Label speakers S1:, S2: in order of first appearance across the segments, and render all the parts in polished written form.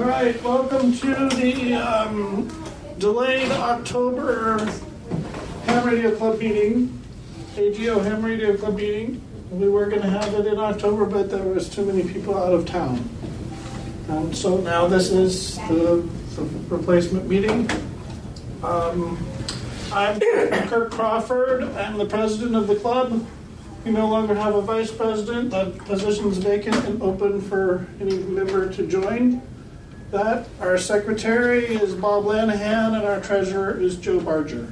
S1: right, welcome to the delayed October Ham Radio Club meeting, AGO Ham Radio Club meeting. We were going to have it in October, but there was too many people out of town. And so now this is the replacement meeting. I'm Kirk Crawford. I'm the president of the club. We no longer have a vice president. The position is vacant and open for any member to join that. Our secretary is Bob Lanahan, and our treasurer is Joe Barger.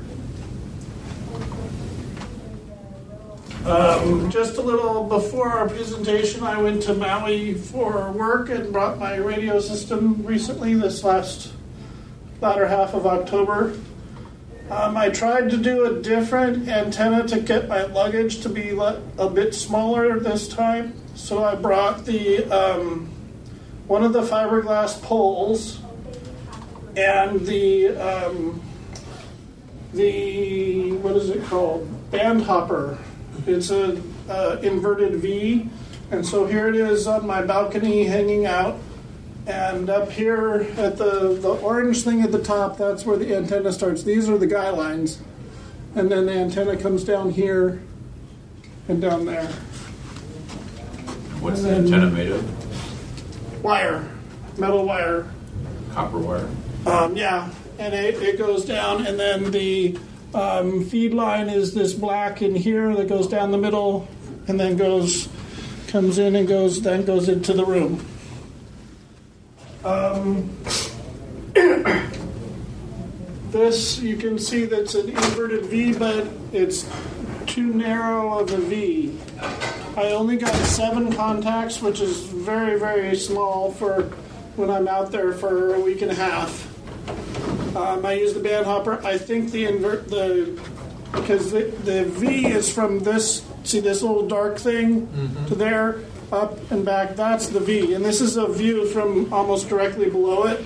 S1: Just a little before our presentation, I went to Maui for work and brought my radio system recently, this latter half of October. I tried to do a different antenna to get my luggage to be a bit smaller this time. So I brought the one of the fiberglass poles and the what is it called? Band hopper. It's a inverted V, and so here it is on my balcony hanging out. And up here at the orange thing at the top, that's where the antenna starts. These are the guy lines. And then the antenna comes down here and down there.
S2: What's the antenna made of?
S1: Wire. Metal wire.
S2: Copper wire?
S1: Yeah. And it goes down, and then the feed line is this black in here that goes down the middle and then comes in and goes into the room. This, you can see that's an inverted V, but it's too narrow of a V. I only got 7 contacts, which is very, very small for when I'm out there for a week and a half. I use the band hopper. I think because the V is from this, see this little dark thing to there, up and back, that's the V. And this is a view from almost directly below it.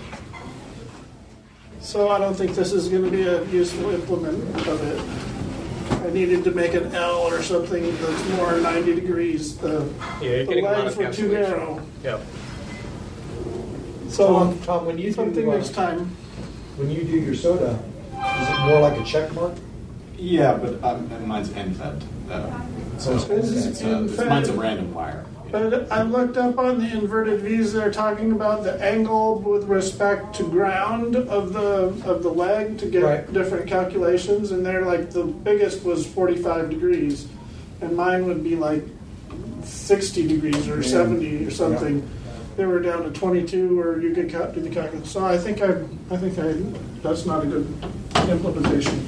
S1: So I don't think this is going to be a useful implement of it. I needed to make an L or something that's more 90 degrees. The legs were too narrow.
S3: Yep.
S1: So
S4: Tom, when you
S1: something next time.
S4: When you do your soda, is it more like a check mark?
S5: Yeah, but mine's end-fed. Mine's a random wire.
S1: But I looked up on the inverted V's. They're talking about the angle with respect to ground of the leg to get different calculations, and they're like the biggest was 45 degrees, and mine would be like 60 degrees or 70 or something. Yeah. They were down to 22, or you could do the calculation. So I think that's not a good implementation.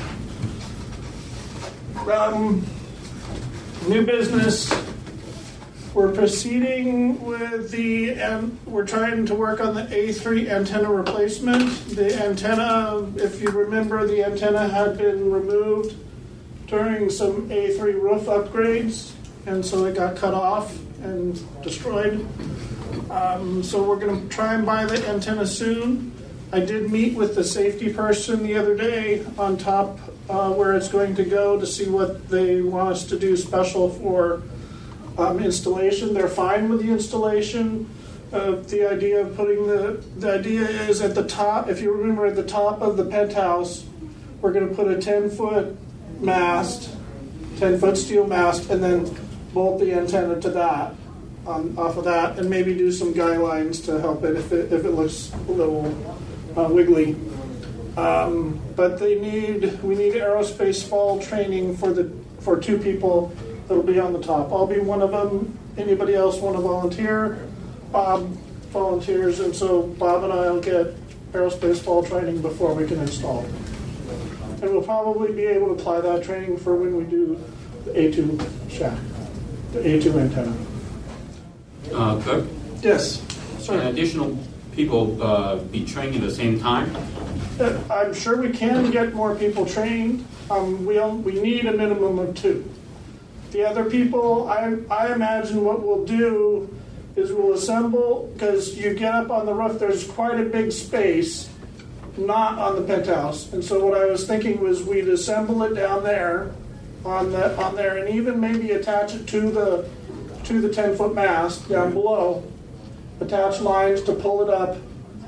S1: New business. We're proceeding with we're trying to work on the A3 antenna replacement. The antenna, if you remember, the antenna had been removed during some A3 roof upgrades, and so it got cut off and destroyed. So we're going to try and buy the antenna soon. I did meet with the safety person the other day on top where it's going to go to see what they want us to do special for installation. They're fine with the installation. The idea of putting the idea is at the top, if you remember at the top of the penthouse, we're going to put a 10-foot mast, 10-foot steel mast, and then bolt the antenna to that, off of that, and maybe do some guy lines to help it if it looks a little wiggly. But we need aerospace fall training for 2 people. That'll be on the top. I'll be one of them. Anybody else want to volunteer? Bob volunteers, and so Bob and I will get aerospace fall training before we can install. And we'll probably be able to apply that training for when we do the A2 shack, the A2 antenna.
S2: Cook?
S1: Yes, sir.
S2: Can additional people be trained at the same time?
S1: I'm sure we can get more people trained. We need a minimum of 2. The other people, I imagine what we'll do is we'll assemble, because you get up on the roof, there's quite a big space, not on the penthouse. And so what I was thinking was we'd assemble it down there, on there, and even maybe attach it to the 10-foot mast down below, attach lines to pull it up,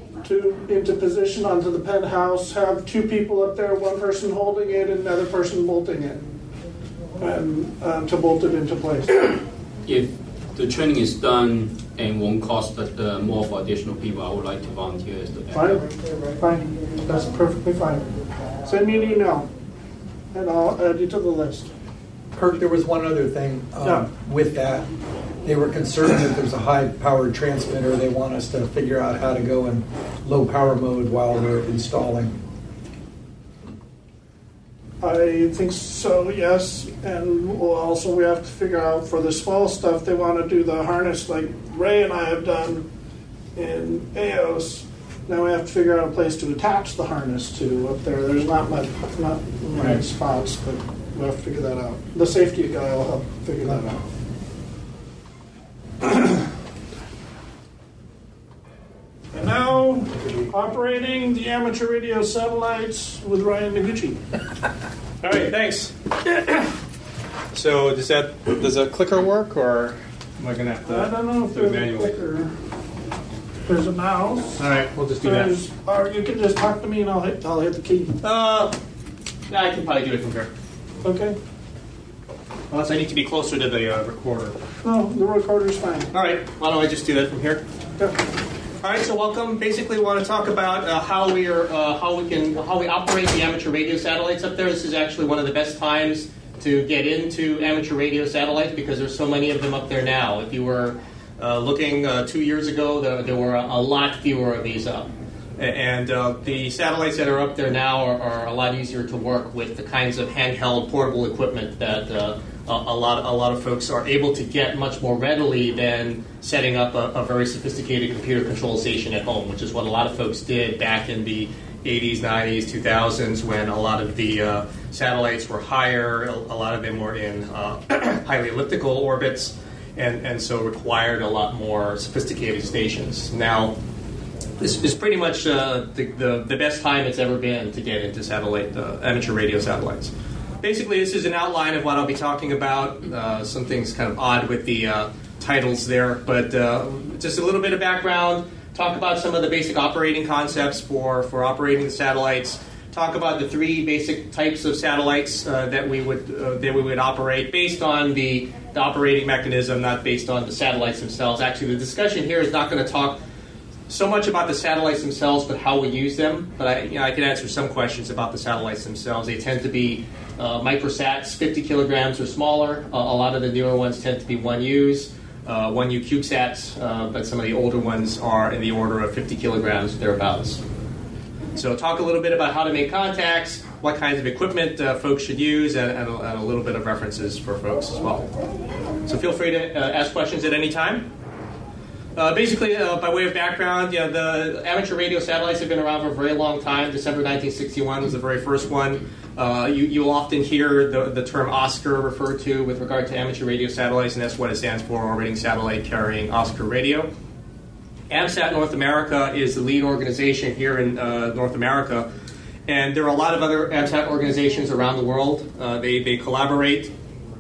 S1: into position onto the penthouse, have two people up there, one person holding it and another person bolting it, and to bolt it into place.
S2: If the training is done and won't cost more for additional people, I would like to volunteer as the backup.
S1: Fine. That's perfectly fine. Send me an email, and I'll add you to the list.
S4: Kirk, there was one other thing
S1: Yeah.
S4: with that. They were concerned that there's a high-powered transmitter. They want us to figure out how to go in low-power mode while we're installing.
S1: I think so, yes. And we have to figure out for the small stuff, they want to do the harness like Ray and I have done in EOS. Now we have to figure out a place to attach the harness to up there. There's not many spots, but we'll have to figure that out. The safety guy will help figure that out. And now, operating the amateur radio satellites with Ryan Noguchi.
S3: All right, thanks. So does a clicker work, or am I gonna have to?
S1: I don't know if
S3: do it
S1: there's a
S3: manually?
S1: clicker. There's a mouse.
S3: All right, we'll just do that.
S1: Or you can just talk to me and I'll hit the key.
S3: Yeah, I can probably do it from here.
S1: Okay.
S3: Unless I need to be closer to the recorder.
S1: No, the recorder's fine.
S3: All right, why don't I just do that from here?
S1: Yeah.
S3: All right, so welcome. Basically, we want to talk about how we operate the amateur radio satellites up there. This is actually one of the best times to get into amateur radio satellites because there's so many of them up there now. If you were looking 2 years ago, there were a lot fewer of these up. And the satellites that are up there now are a lot easier to work with the kinds of handheld portable equipment that a lot of folks are able to get much more readily than setting up a very sophisticated computer control station at home, which is what a lot of folks did back in the 80s, 90s, 2000s when a lot of the satellites were higher, a lot of them were in highly elliptical orbits, and so required a lot more sophisticated stations. Now, this is pretty much the best time it's ever been to get into amateur radio satellites. Basically, this is an outline of what I'll be talking about. Some things kind of odd with the titles there, but just a little bit of background, talk about some of the basic operating concepts for operating the satellites, talk about the three basic types of satellites that we would operate based on the operating mechanism, not based on the satellites themselves. Actually, the discussion here is not going to talk so much about the satellites themselves, but how we use them. But I can answer some questions about the satellites themselves. They tend to be microsats, 50 kilograms or smaller. A lot of the newer ones tend to be 1Us, 1U CubeSats, but some of the older ones are in the order of 50 kilograms, thereabouts. So talk a little bit about how to make contacts, what kinds of equipment folks should use, and a little bit of references for folks as well. So feel free to ask questions at any time. Basically, by way of background, the amateur radio satellites have been around for a very long time. December 1961 was the very first one. You'll often hear the term OSCAR referred to with regard to amateur radio satellites, and that's what it stands for, Orbiting Satellite Carrying Oscar Radio. AMSAT North America is the lead organization here in North America, and there are a lot of other AMSAT organizations around the world. They collaborate.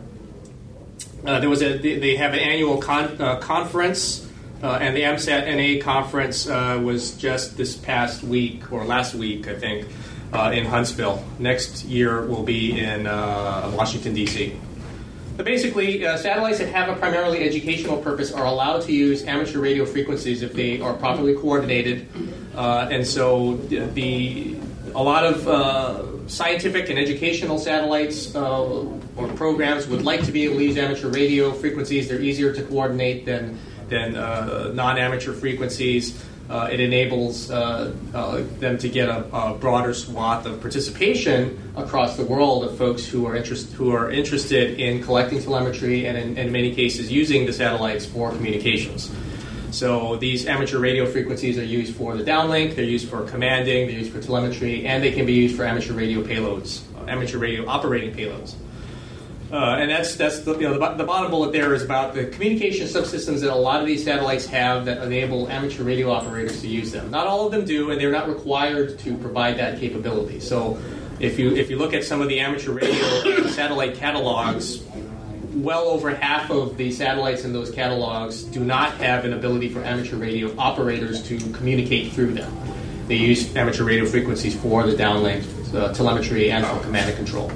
S3: They have an annual conference. And the AMSAT NA conference was just this past week, or last week, I think, in Huntsville. Next year will be in Washington, D.C. But basically, satellites that have a primarily educational purpose are allowed to use amateur radio frequencies if they are properly coordinated. And so a lot of scientific and educational satellites or programs would like to be able to use amateur radio frequencies. They're easier to coordinate than non-amateur frequencies. It enables them to get a broader swath of participation across the world of folks who are interested in collecting telemetry and in many cases using the satellites for communications. So these amateur radio frequencies are used for the downlink, they're used for commanding, they're used for telemetry, and they can be used for amateur radio payloads, amateur radio operating payloads. And that's the bottom bullet there is about the communication subsystems that a lot of these satellites have that enable amateur radio operators to use them. Not all of them do, and they're not required to provide that capability. So if you look at some of the amateur radio satellite catalogs, well over half of the satellites in those catalogs do not have an ability for amateur radio operators to communicate through them. They use amateur radio frequencies for the downlink telemetry and for command and control.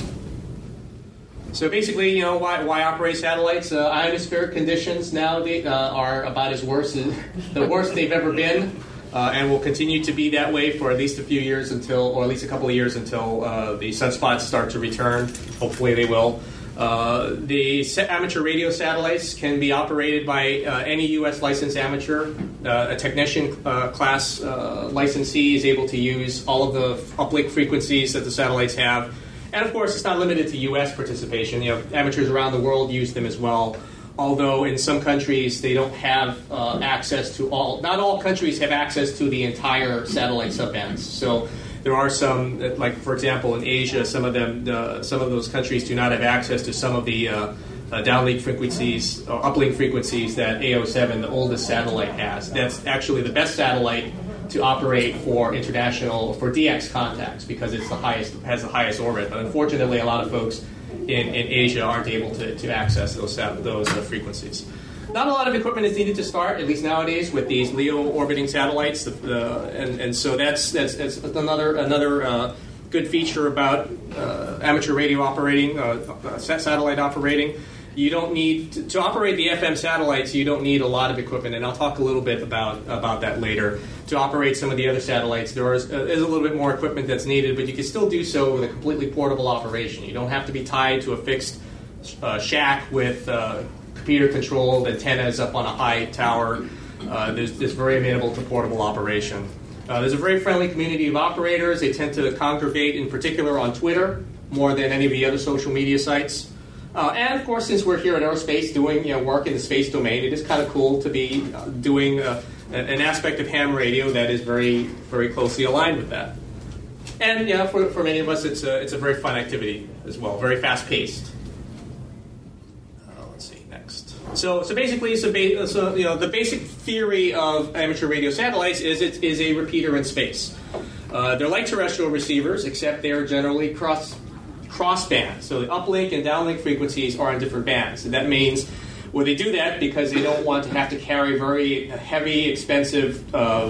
S3: So basically, why operate satellites? Ionospheric conditions now are about as worse as the worst they've ever been, and will continue to be that way for at least a few years or at least a couple of years until the sunspots start to return. Hopefully, they will. The amateur radio satellites can be operated by any U.S. licensed amateur. A technician class licensee is able to use all of the uplink frequencies that the satellites have. And of course, it's not limited to U.S. participation. Amateurs around the world use them as well. Although in some countries they don't have access to all. Not all countries have access to the entire satellite subbands. So there are some, like for example, in Asia, some of those countries do not have access to some of the downlink frequencies or uplink frequencies that AO7, the oldest satellite, has. That's actually the best satellite to operate for DX contacts because it's has the highest orbit. But unfortunately, a lot of folks in Asia aren't able to access those frequencies. Not a lot of equipment is needed to start, at least nowadays, with these LEO orbiting satellites, and so that's another good feature about amateur radio operating, satellite operating. You don't need to operate the FM satellites. You don't need a lot of equipment, and I'll talk a little bit about that later. To operate some of the other satellites, there is a little bit more equipment that's needed, but you can still do so with a completely portable operation. You don't have to be tied to a fixed shack with computer-controlled antennas up on a high tower. It's very amenable to portable operation. There's a very friendly community of operators. They tend to congregate, in particular, on Twitter more than any of the other social media sites. And of course, since we're here at Aerospace doing work in the space domain, it is kind of cool to be doing an aspect of ham radio that is very, very closely aligned with that. And for many of us, it's a very fun activity as well, very fast paced. Let's see next. So basically, the basic theory of amateur radio satellites is it is a repeater in space. They're like terrestrial receivers, except they are generally cross-band. So the uplink and downlink frequencies are on different bands. And that means, they do that because they don't want to have to carry very heavy, expensive,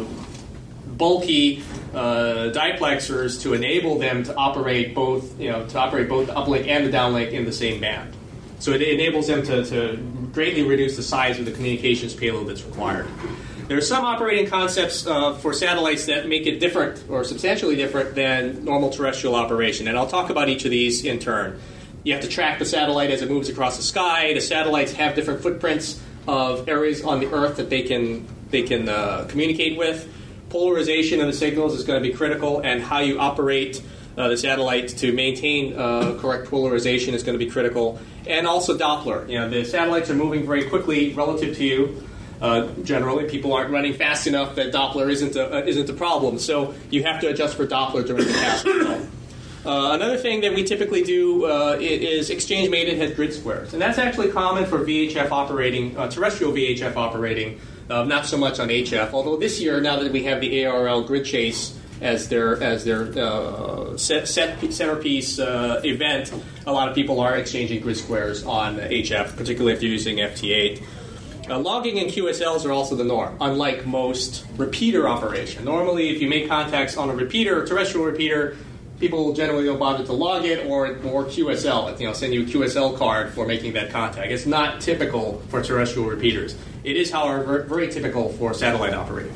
S3: bulky diplexers to enable them to operate both the uplink and the downlink in the same band. So it enables them to greatly reduce the size of the communications payload that's required. There are some operating concepts for satellites that make it different or substantially different than normal terrestrial operation, and I'll talk about each of these in turn. You have to track the satellite as it moves across the sky. The satellites have different footprints of areas on the Earth that they can communicate with. Polarization of the signals is going to be critical, and how you operate the satellite to maintain correct polarization is going to be critical. And also Doppler. The satellites are moving very quickly relative to you. Generally, people aren't running fast enough that Doppler isn't a problem. So you have to adjust for Doppler during the task as well. Another thing that we typically do is exchange mated head grid squares, and that's actually common for VHF operating, terrestrial VHF operating, not so much on HF. Although this year, now that we have the ARL Grid Chase as their centerpiece event, a lot of people are exchanging grid squares on HF, particularly if you're using FT8. Logging and QSLs are also the norm, unlike most repeater operation. Normally, if you make contacts on a repeater, terrestrial repeater, people generally don't bother to log it or QSL, send you a QSL card for making that contact. It's not typical for terrestrial repeaters. It is, however, very typical for satellite operating.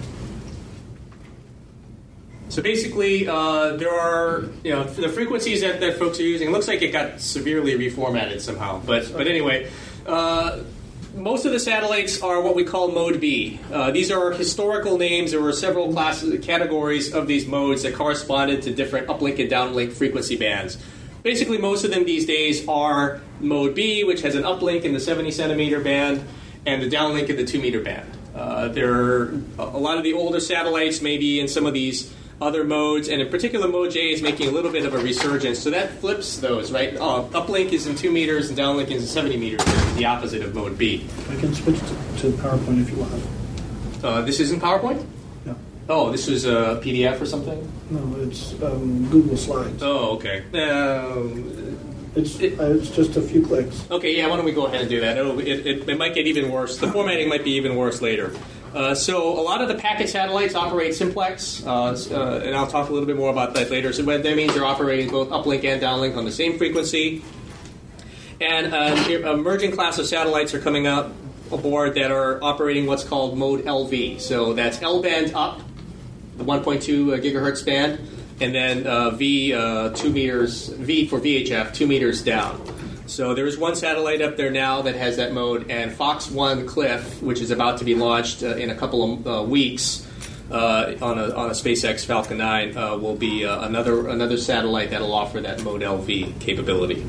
S3: So basically, there are the frequencies that folks are using. It looks like it got severely reformatted somehow, but anyway. Most of the satellites are what we call Mode B. These are historical names. There were several categories of these modes that corresponded to different uplink and downlink frequency bands. Basically, most of them these days are Mode B, which has an uplink in the 70 centimeter band and the downlink in the 2 meter band. There are a lot of the older satellites maybe in some of these other modes, and in particular Mode J is making a little bit of a resurgence, so that flips those, right? Uplink is in 2 meters and downlink is in 70 meters, which is the opposite of Mode B.
S1: I can switch to PowerPoint if you want.
S3: This isn't PowerPoint?
S1: No.
S3: Oh, this was a PDF or something?
S1: No, it's Google Slides.
S3: Oh, okay.
S1: It's just a few clicks.
S3: Okay, yeah, why don't we go ahead and do that? It might get even worse. The formatting might be even worse later. So a lot of the packet satellites operate simplex, and I'll talk a little bit more about that later. So that means they're operating both uplink and downlink on the same frequency. And emerging class of satellites are coming up aboard that are operating what's called mode LV. So that's L-band up, the 1.2 gigahertz band, and then V 2 meters, V for VHF, 2 meters down. So there's one satellite up there now that has that mode, and Fox 1 Cliff, which is about to be launched in a couple of weeks on a SpaceX Falcon 9, will be another satellite that'll offer that mode LV capability.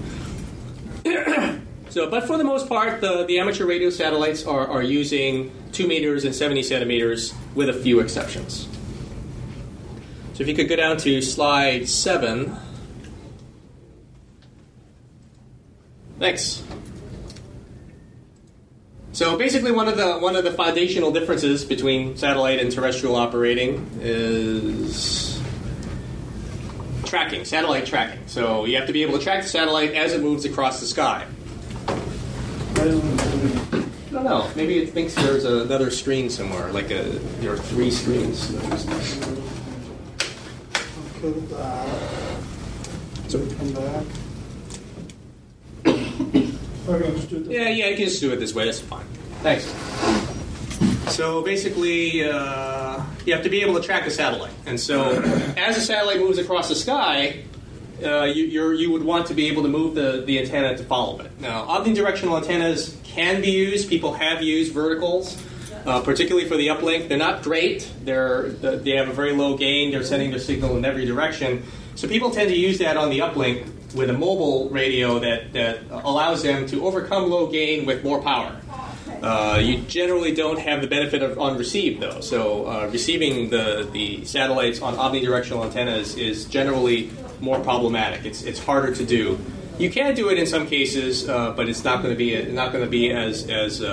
S3: So, but for the most part, the amateur radio satellites are using 2 meters and 70 centimeters with a few exceptions. So if you could go down to slide 7. Thanks. So basically, one of the foundational differences between satellite and terrestrial operating is tracking, satellite tracking. So you have to be able to track the satellite as it moves across the sky. I don't know. Maybe it thinks there's another screen somewhere, like there are 3 screens.
S1: So we come back. Okay, let's do this.
S3: Yeah, you can just do it this way. That's fine. Thanks. So basically, you have to be able to track the satellite. And so as the satellite moves across the sky, you would want to be able to move the antenna to follow it. Now, omnidirectional antennas can be used. People have used verticals, particularly for the uplink. They're not great. They have a very low gain. They're sending their signal in every direction. So people tend to use that on the uplink with a mobile radio that allows them to overcome low gain with more power. You generally don't have the benefit of on receive, though. So receiving the satellites on omnidirectional antennas is generally more problematic. It's harder to do. You can do it in some cases, but it's not going to be as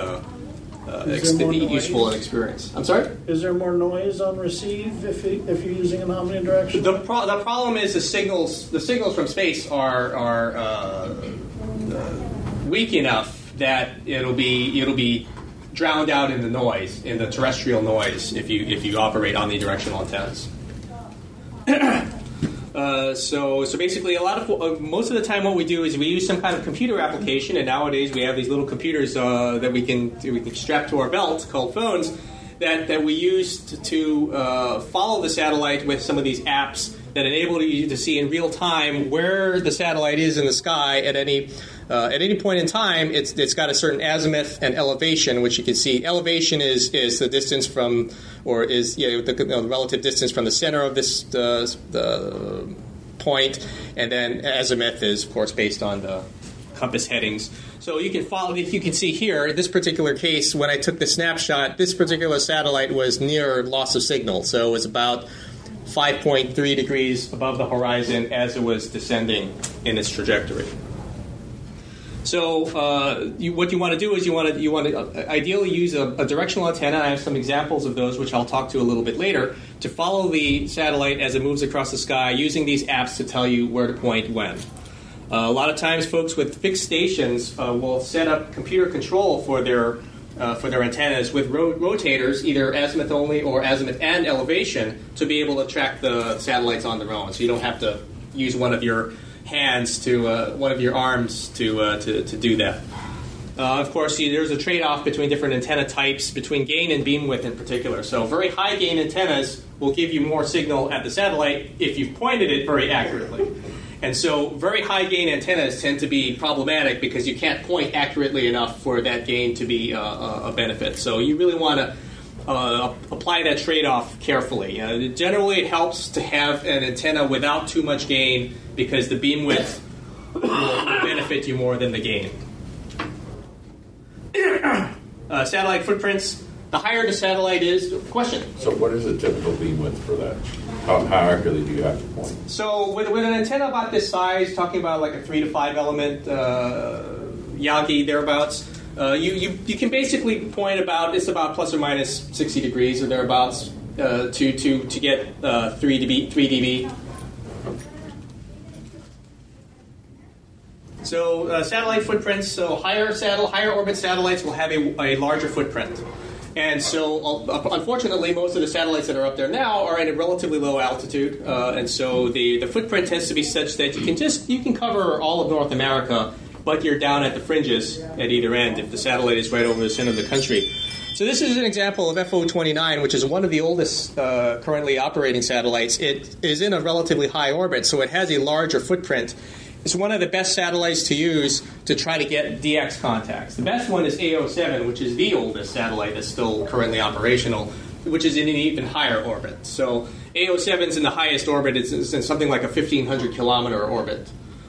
S3: useful an experience. I'm sorry?
S1: Is there more noise on receive if you're using an omnidirectional?
S3: The problem is the signals from space are weak enough that it'll be drowned out in the noise, in the terrestrial noise, if you operate omnidirectional antennas. So basically, most of the time, what we do is we use some kind of computer application, and nowadays we have these little computers that we can strap to our belt called phones that we use to follow the satellite with some of these apps that enable you to see in real time where the satellite is in the sky at any point in time. It's got a certain azimuth and elevation, which you can see. Elevation is the distance from, or is the relative distance from the center of this the point, and then azimuth is, of course, based on the compass headings. So you can follow. If you can see here, in this particular case, when I took the snapshot, this particular satellite was near loss of signal, so it was about 5.3 degrees above the horizon as it was descending in its trajectory. So what you want to do is you want to ideally use a directional antenna. I have some examples of those, which I'll talk to a little bit later, to follow the satellite as it moves across the sky using these apps to tell you where to point when. A lot of times, folks with fixed stations will set up computer control for their antennas with rotators, either azimuth only or azimuth and elevation, to be able to track the satellites on their own. So you don't have to use one of your hands one of your arms to do that. Of course, there's a trade-off between different antenna types, between gain and beam width in particular. So very high gain antennas will give you more signal at the satellite if you've pointed it very accurately. And so very high gain antennas tend to be problematic because you can't point accurately enough for that gain to be a benefit. So you really want to apply that trade-off carefully. Generally, it helps to have an antenna without too much gain because the beam width will benefit you more than the gain. Satellite footprints. The higher the satellite is, question.
S6: So what is a typical beam width for that? How accurately do you have to point?
S3: So with an antenna about this size, talking about like a 3 to 5 element Yagi thereabouts, you can basically point it's about plus or minus 60 degrees or thereabouts to get 3 dB. So satellite footprints, so higher orbit satellites will have a larger footprint. And so, unfortunately, most of the satellites that are up there now are at a relatively low altitude, and so the footprint tends to be such that you can cover all of North America, but you're down at the fringes at either end if the satellite is right over the center of the country. So this is an example of FO-29, which is one of the oldest currently operating satellites. It is in a relatively high orbit, so it has a larger footprint. It's one of the best satellites to use to try to get DX contacts. The best one is AO7, which is the oldest satellite that's still currently operational, which is in an even higher orbit. So AO7 is in the highest orbit. It's in something like a 1,500-kilometer orbit.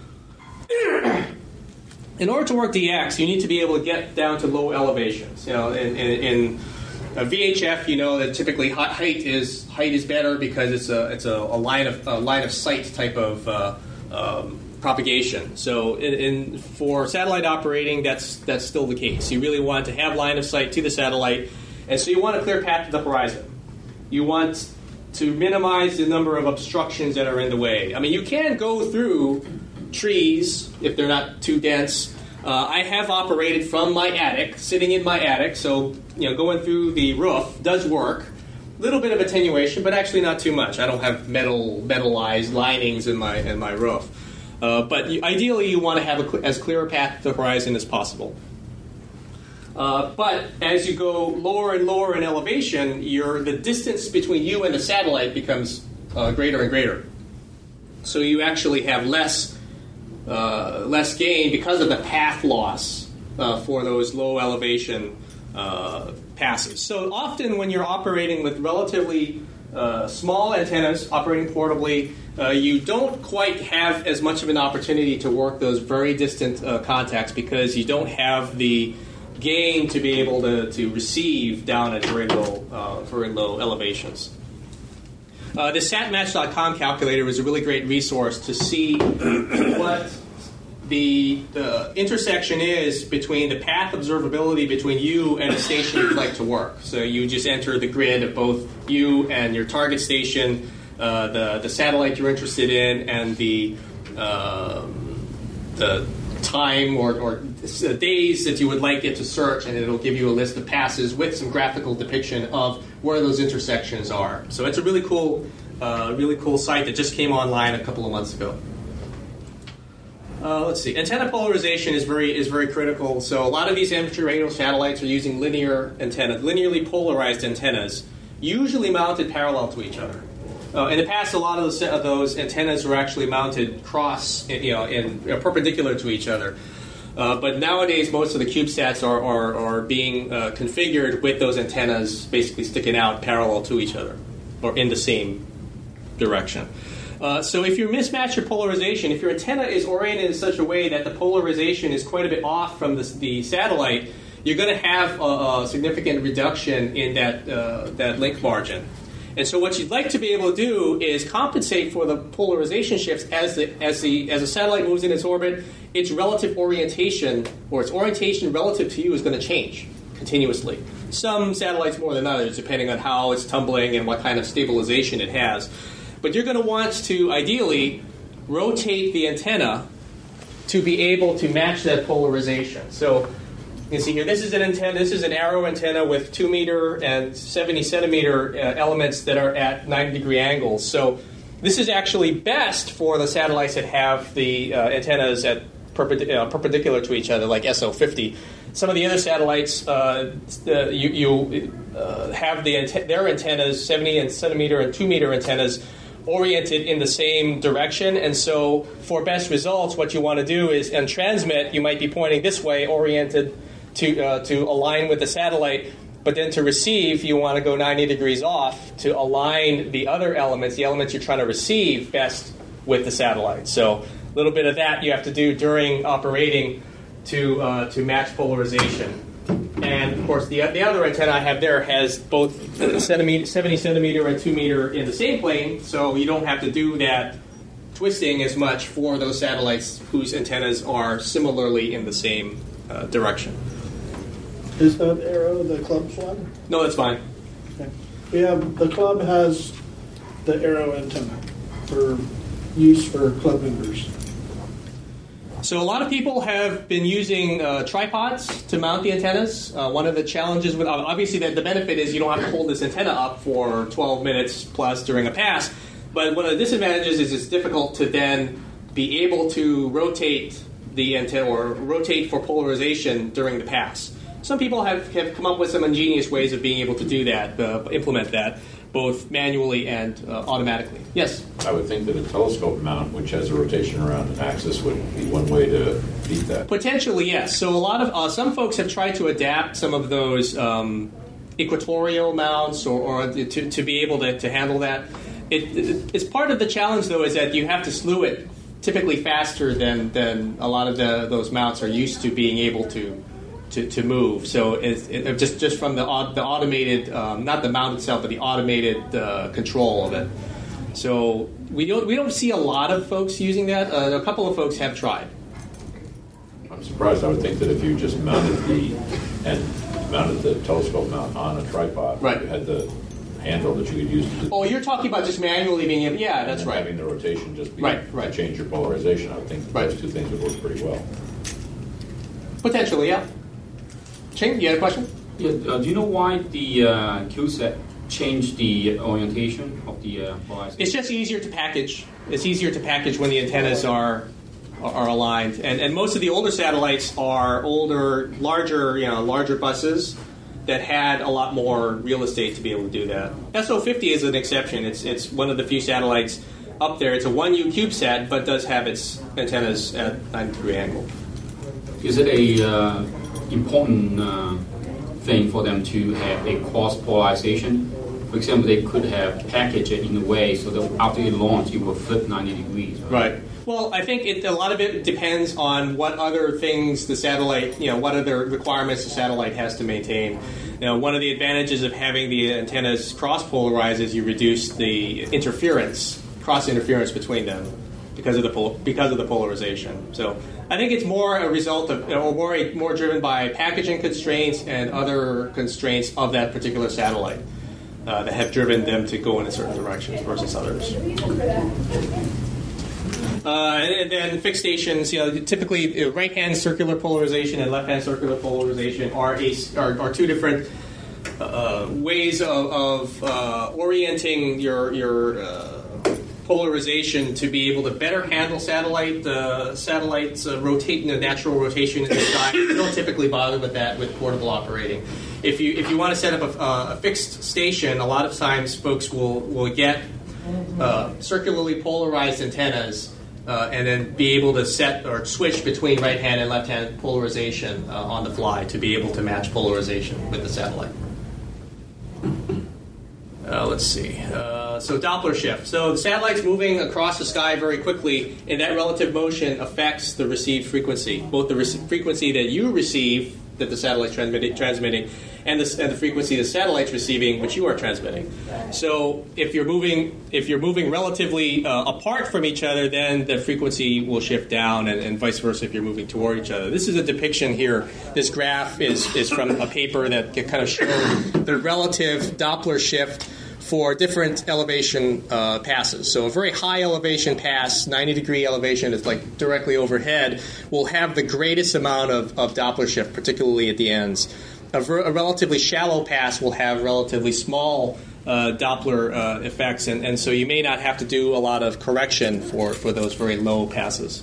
S3: In order to work DX, you need to be able to get down to low elevations. In a VHF, that typically height is better because it's a line of sight type of propagation. So for satellite operating, that's still the case. You really want to have line of sight to the satellite, and so you want a clear path to the horizon. You want to minimize the number of obstructions that are in the way. I mean, you can go through trees if they're not too dense. I have operated from my attic, sitting in my attic, so going through the roof does work. A little bit of attenuation, but actually not too much. I don't have metallized linings in my roof. But ideally, you want to have as clear a path to the horizon as possible. But as you go lower and lower in elevation, the distance between you and the satellite becomes greater and greater. So you actually have less gain because of the path loss for those low elevation passes. So often when you're operating with relatively small antennas, operating portably, you don't quite have as much of an opportunity to work those very distant contacts because you don't have the gain to be able to receive down at very low elevations. The SatMatch.com calculator is a really great resource to see what the intersection is between the path observability between you and the station you'd like to work. So you just enter the grid of both you and your target station, the satellite you're interested in, and the time or days that you would like it to search, and it'll give you a list of passes with some graphical depiction of where those intersections are. So it's a really cool site that just came online a couple of months ago. Let's see. Antenna polarization is very critical. So a lot of these amateur radio satellites are using linearly polarized antennas, usually mounted parallel to each other. In the past, a lot of those antennas were actually mounted perpendicular to each other. But nowadays, most of the CubeSats are being configured with those antennas basically sticking out parallel to each other or in the same direction. So if you mismatch your polarization, if your antenna is oriented in such a way that the polarization is quite a bit off from the satellite, you're going to have a significant reduction in that link margin. And so what you'd like to be able to do is compensate for the polarization shifts as a satellite moves in its orbit. Its relative orientation, or its orientation relative to you, is going to change continuously. Some satellites more than others, depending on how it's tumbling and what kind of stabilization it has. But you're going to want to ideally rotate the antenna to be able to match that polarization. So you can see here, this is an antenna. This is an arrow antenna with 2 meter and 70 centimeter elements that are at 90-degree angles. So this is actually best for the satellites that have the antennas at perpendicular to each other, like SO50. Some of the other satellites, you have their antennas, 70 centimeter and 2 meter antennas, oriented in the same direction, and so for best results, what you want to do is, and transmit, you might be pointing this way, oriented to align with the satellite, but then to receive, you want to go 90 degrees off to align the other elements, the elements you're trying to receive best with the satellite. So a little bit of that you have to do during operating to match polarization. And, of course, the other antenna I have there has both 70 centimeter and 2 meter in the same plane, so you don't have to do that twisting as much for those satellites whose antennas are similarly in the same direction.
S1: Is that arrow the club's one?
S3: No, that's fine.
S1: Okay. The club has the arrow antenna for use for club members.
S3: So a lot of people have been using tripods to mount the antennas. One of the challenges with obviously the benefit is you don't have to hold this antenna up for 12 minutes plus during a pass. But one of the disadvantages is it's difficult to then be able to rotate the antenna or rotate for polarization during the pass. Some people have come up with some ingenious ways of being able to do that, implement that, both manually and automatically. Yes?
S6: I would think that a telescope mount, which has a rotation around an axis, would be one way to beat that.
S3: Potentially, yes. So a lot of some folks have tried to adapt some of those equatorial mounts or to be able to handle that. It's part of the challenge, though, is that you have to slew it typically faster than a lot of those mounts are used to being able to move. So it just from the automated, not the mount itself, but the automated control of it. So we don't see a lot of folks using that. A couple of folks have tried.
S6: I'm surprised. I would think that if you just mounted the telescope mount on a tripod,
S3: right,
S6: you had the handle that you could use to...
S3: Oh, you're talking about just manually being able... Yeah, that's right.
S6: Having the rotation just be
S3: right.
S6: to change your polarization. I would think those two things would work pretty well.
S3: Potentially, yeah. Ching, you had a question?
S2: Yeah, do you know why the CubeSat changed the orientation of the polarization?
S3: It's just easier to package. It's easier to package when the antennas are aligned. And most of the older satellites are larger buses that had a lot more real estate to be able to do that. SO50 is an exception. It's one of the few satellites up there. It's a 1U CubeSat, but does have its antennas at 90-degree angle.
S2: Is it a important thing for them to have a cross polarization? For example, they could have packaged it in a way so that after you launch, it will flip 90 degrees.
S3: Right. Well, I think a lot of it depends on what other things the satellite, what other requirements the satellite has to maintain. One of the advantages of having the antennas cross-polarized is you reduce the cross interference between them because of the polarization. So I think it's more a result of, more driven by packaging constraints and other constraints of that particular satellite that have driven them to go in a certain direction versus others. And then fixed stations, typically right-hand circular polarization and left-hand circular polarization are two different ways of orienting your polarization to be able to better handle satellites natural rotation in the sky. You don't typically bother with that with portable operating. If you want to set up a fixed station, a lot of times folks will get circularly polarized antennas. And then be able to set or switch between right-hand and left-hand polarization on the fly to be able to match polarization with the satellite. Let's see. So Doppler shift. So the satellite's moving across the sky very quickly, and that relative motion affects the received frequency, both the frequency that you receive, that the satellite's transmitting, and the frequency the satellite's receiving, which you are transmitting. So if you're moving relatively apart from each other, then the frequency will shift down, and vice versa if you're moving toward each other. This is a depiction here. This graph is from a paper that kind of shows the relative Doppler shift for different elevation passes. So a very high elevation pass, 90-degree elevation, is like directly overhead, will have the greatest amount of Doppler shift, particularly at the ends. A relatively shallow pass will have relatively small Doppler effects, and so you may not have to do a lot of correction for those very low passes.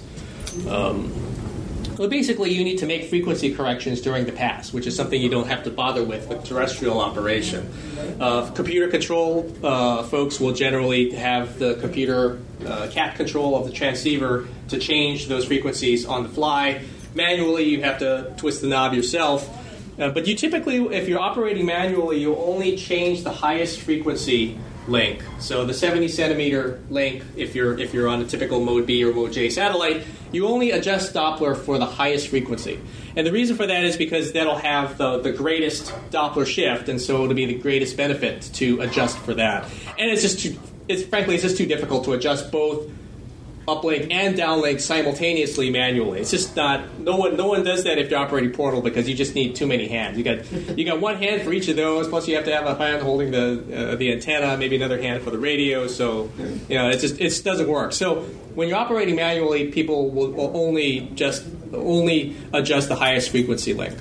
S3: Well, basically, you need to make frequency corrections during the pass, which is something you don't have to bother with terrestrial operation. Computer control folks will generally have the computer cat control of the transceiver to change those frequencies on the fly. Manually, you have to twist the knob yourself. But you typically, if you're operating manually, you'll only change the highest frequency link. So the 70 centimeter link, if you're on a typical Mode B or Mode J satellite, you only adjust Doppler for the highest frequency. And the reason for that is because that'll have the greatest Doppler shift, and so it'll be the greatest benefit to adjust for that. And it's just too difficult to adjust both uplink and downlink simultaneously manually. It's just not. No one does that if you're operating Portal because you just need too many hands. You got one hand for each of those. Plus, you have to have a hand holding the antenna, maybe another hand for the radio. So, it just doesn't work. So, when you're operating manually, people will only adjust the highest frequency link.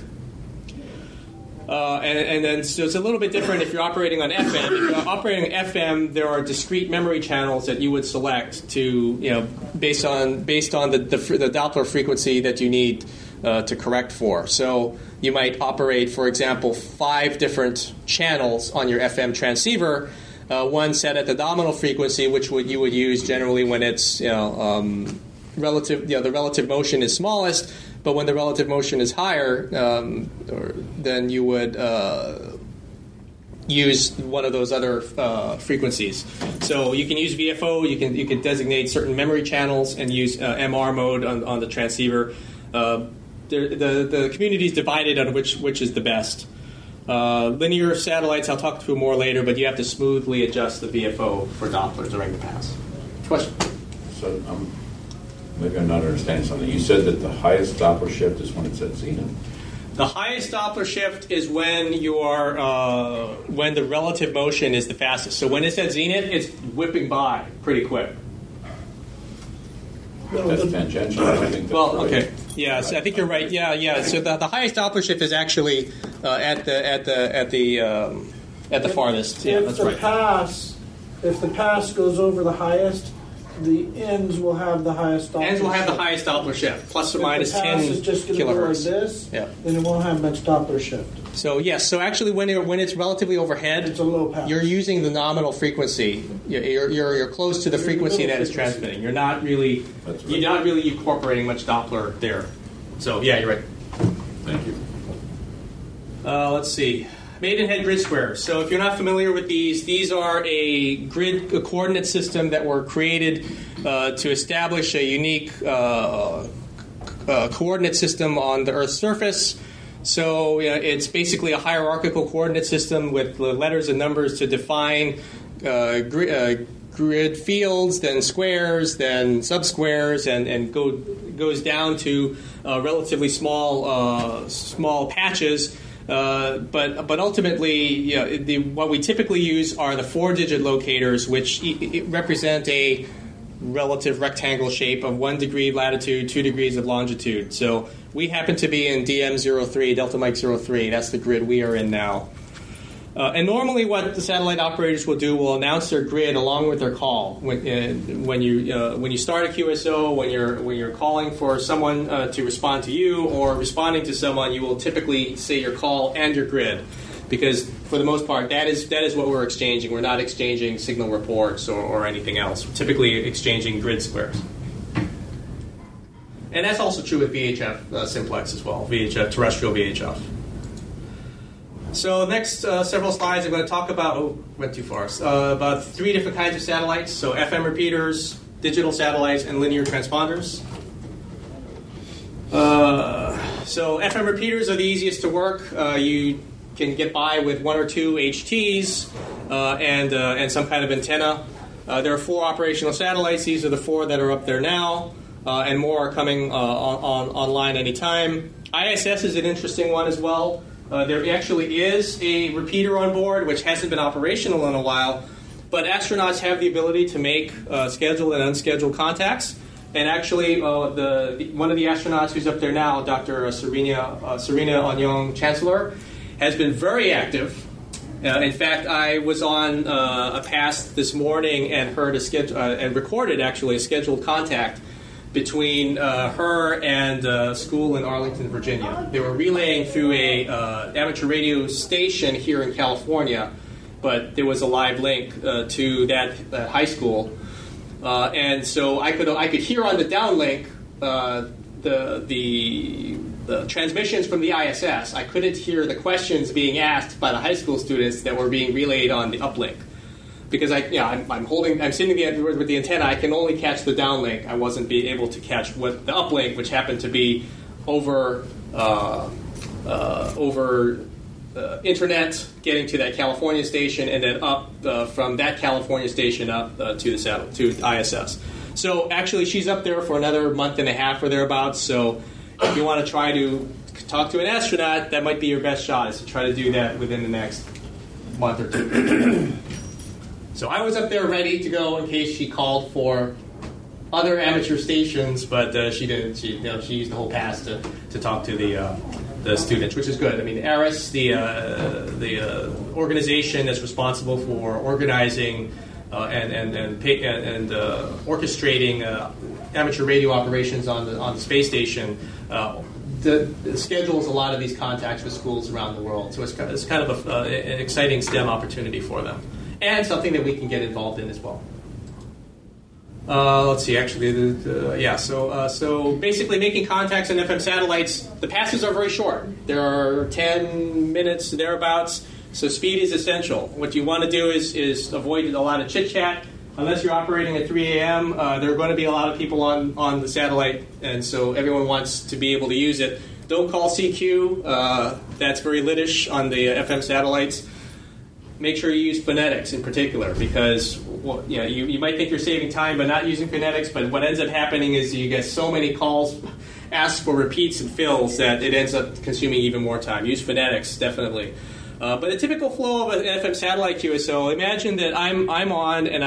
S3: And then so it's a little bit different if you're operating on FM. If you're operating on FM, there are discrete memory channels that you would select to, based on the Doppler frequency that you need to correct for. So you might operate, for example, 5 different channels on your FM transceiver. One set at the nominal frequency, which you would use generally when it's the relative motion is smallest. But when the relative motion is higher, then you would use one of those other frequencies. So you can use VFO. You can designate certain memory channels and use MR mode on the transceiver. The community is divided on which is the best. Linear satellites I'll talk through more later, but you have to smoothly adjust the VFO for Doppler during the pass. Question?
S6: So maybe I'm not understanding something. You said that the highest Doppler shift is when it's at zenith.
S3: The highest Doppler shift is when you are when the relative motion is the fastest. So when it's at zenith, it's whipping by pretty quick.
S6: That's tangential. I think that's
S3: Well,
S6: right.
S3: okay, yeah, so I think you're right. Yeah. So the highest Doppler shift is actually at the farthest. Yeah, that's right.
S1: If the pass goes over the highest, the ends will have the highest Doppler
S3: Ends will have the
S1: shift.
S3: highest Doppler shift, plus or
S1: If
S3: minus
S1: the pass
S3: 10
S1: is just going to go like
S3: kilohertz.
S1: this,
S3: Yeah.
S1: then it won't have much Doppler shift.
S3: So yes, so actually when it's relatively overhead,
S1: It's a low pass.
S3: you're using the nominal frequency. You're close to the
S1: You're
S3: frequency
S1: middle
S3: that is
S1: frequency.
S3: transmitting. You're not really
S6: That's right.
S3: you're not really incorporating much Doppler there. So yeah, you're right.
S6: Thank you.
S3: Let's see. Maidenhead grid squares. So if you're not familiar with these are a coordinate system that were created to establish a unique coordinate system on the Earth's surface. So it's basically a hierarchical coordinate system with the letters and numbers to define grid fields, then squares, then subsquares, and goes down to relatively small patches. But ultimately, what we typically use are the 4-digit locators, which represent a relative rectangle shape of 1 degree latitude, 2 degrees of longitude. So we happen to be in DM03, Delta Mike 03. That's the grid we are in now. And normally what the satellite operators will do will announce their grid along with their call. When you start a QSO, when you're calling for someone to respond to you or responding to someone, you will typically say your call and your grid, because for the most part that is what we're exchanging. We're not exchanging signal reports or anything else. We're typically exchanging grid squares. And that's also true with VHF simplex as well, VHF, terrestrial VHF. So next several slides, I'm going to talk about, went too far, about 3 different kinds of satellites. So FM repeaters, digital satellites, and linear transponders. So FM repeaters are the easiest to work. You can get by with 1 or 2 HTs and some kind of antenna. There are 4 operational satellites. These are the 4 that are up there now, and more are coming online anytime. ISS is an interesting one as well. There actually is a repeater on board, which hasn't been operational in a while, but astronauts have the ability to make scheduled and unscheduled contacts. And actually, one of the astronauts who's up there now, Dr. Serena Onyong Chancellor, has been very active. In fact, I was on a pass this morning and heard and recorded actually a scheduled contact between her and a school in Arlington, Virginia. They were relaying through a amateur radio station here in California, but there was a live link to that high school, and so I could hear on the downlink the transmissions from the ISS. I couldn't hear the questions being asked by the high school students that were being relayed on the uplink. Because I'm sitting there with the antenna. I can only catch the downlink. I wasn't able to catch what the uplink, which happened to be over internet, getting to that California station, and then up from that California station up to ISS. So actually, she's up there for another month and a half or thereabouts. So if you want to try to talk to an astronaut, that might be your best shot, is to try to do that within the next month or two. So I was up there ready to go in case she called for other amateur stations, but she didn't. She used the whole pass to talk to the students, which is good. I mean, ARIS, the organization that's responsible for organizing and orchestrating amateur radio operations on the space station, schedules a lot of these contacts with schools around the world. So it's kind of an exciting STEM opportunity for them, and something that we can get involved in as well. Let's see. Actually, So basically, making contacts on FM satellites, the passes are very short. There are 10 minutes thereabouts. So speed is essential. What you want to do is avoid a lot of chit chat. Unless you're operating at 3 a.m., there are going to be a lot of people on the satellite, and so everyone wants to be able to use it. Don't call CQ. That's very Liddish on the FM satellites. Make sure you use phonetics in particular, because you might think you're saving time by not using phonetics, but what ends up happening is you get so many calls asked for repeats and fills that it ends up consuming even more time. Use phonetics, definitely. But a typical flow of an FM satellite QSO, imagine that I'm on and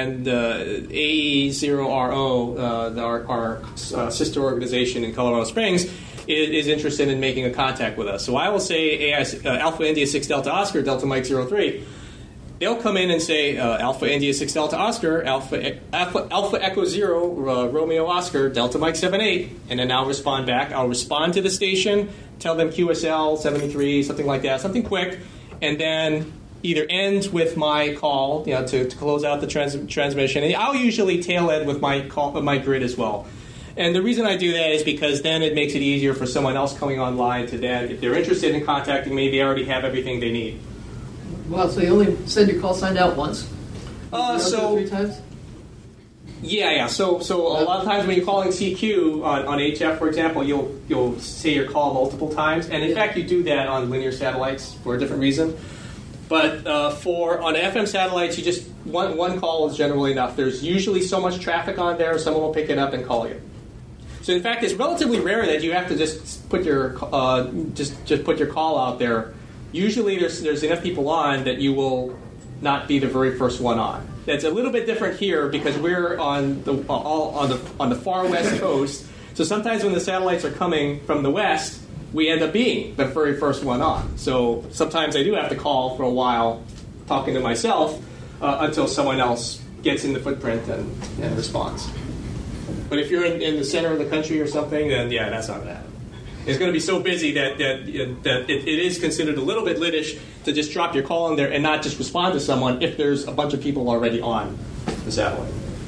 S3: AE0RO, our sister organization in Colorado Springs, is interested in making a contact with us. So I will say Alpha India 6 Delta Oscar, Delta Mike 03. They'll come in and say Alpha India 6 Delta Oscar, Alpha Echo 0, Romeo Oscar, Delta Mike 78, and then I'll respond back. I'll respond to the station, tell them QSL 73, something like that, something quick, and then either end with my call, to close out the transmission. And I'll usually tail end with my grid as well. And the reason I do that is because then it makes it easier for someone else coming online to then, if they're interested in contacting me, they already have everything they need.
S7: Wow, so you only send your call signed out once?
S3: So
S7: 3 times?
S3: Yeah. So a lot of times when you're calling CQ on HF, for example, you'll say your call multiple times, and in fact you do that on linear satellites for a different reason. But on FM satellites, you just one call is generally enough. There's usually so much traffic on there, someone will pick it up and call you. So in fact, it's relatively rare that you have to just put your put your call out there. Usually, there's enough people on that you will not be the very first one on. That's a little bit different here because we're on the far west coast. So sometimes when the satellites are coming from the west, we end up being the very first one on. So sometimes I do have to call for a while, talking to myself, until someone else gets in the footprint and responds. But if you're in the center of the country or something, then yeah, that's not going to happen. It's going to be so busy that it is considered a little bit Liddish to just drop your call in there and not just respond to someone if there's a bunch of people already on the satellite.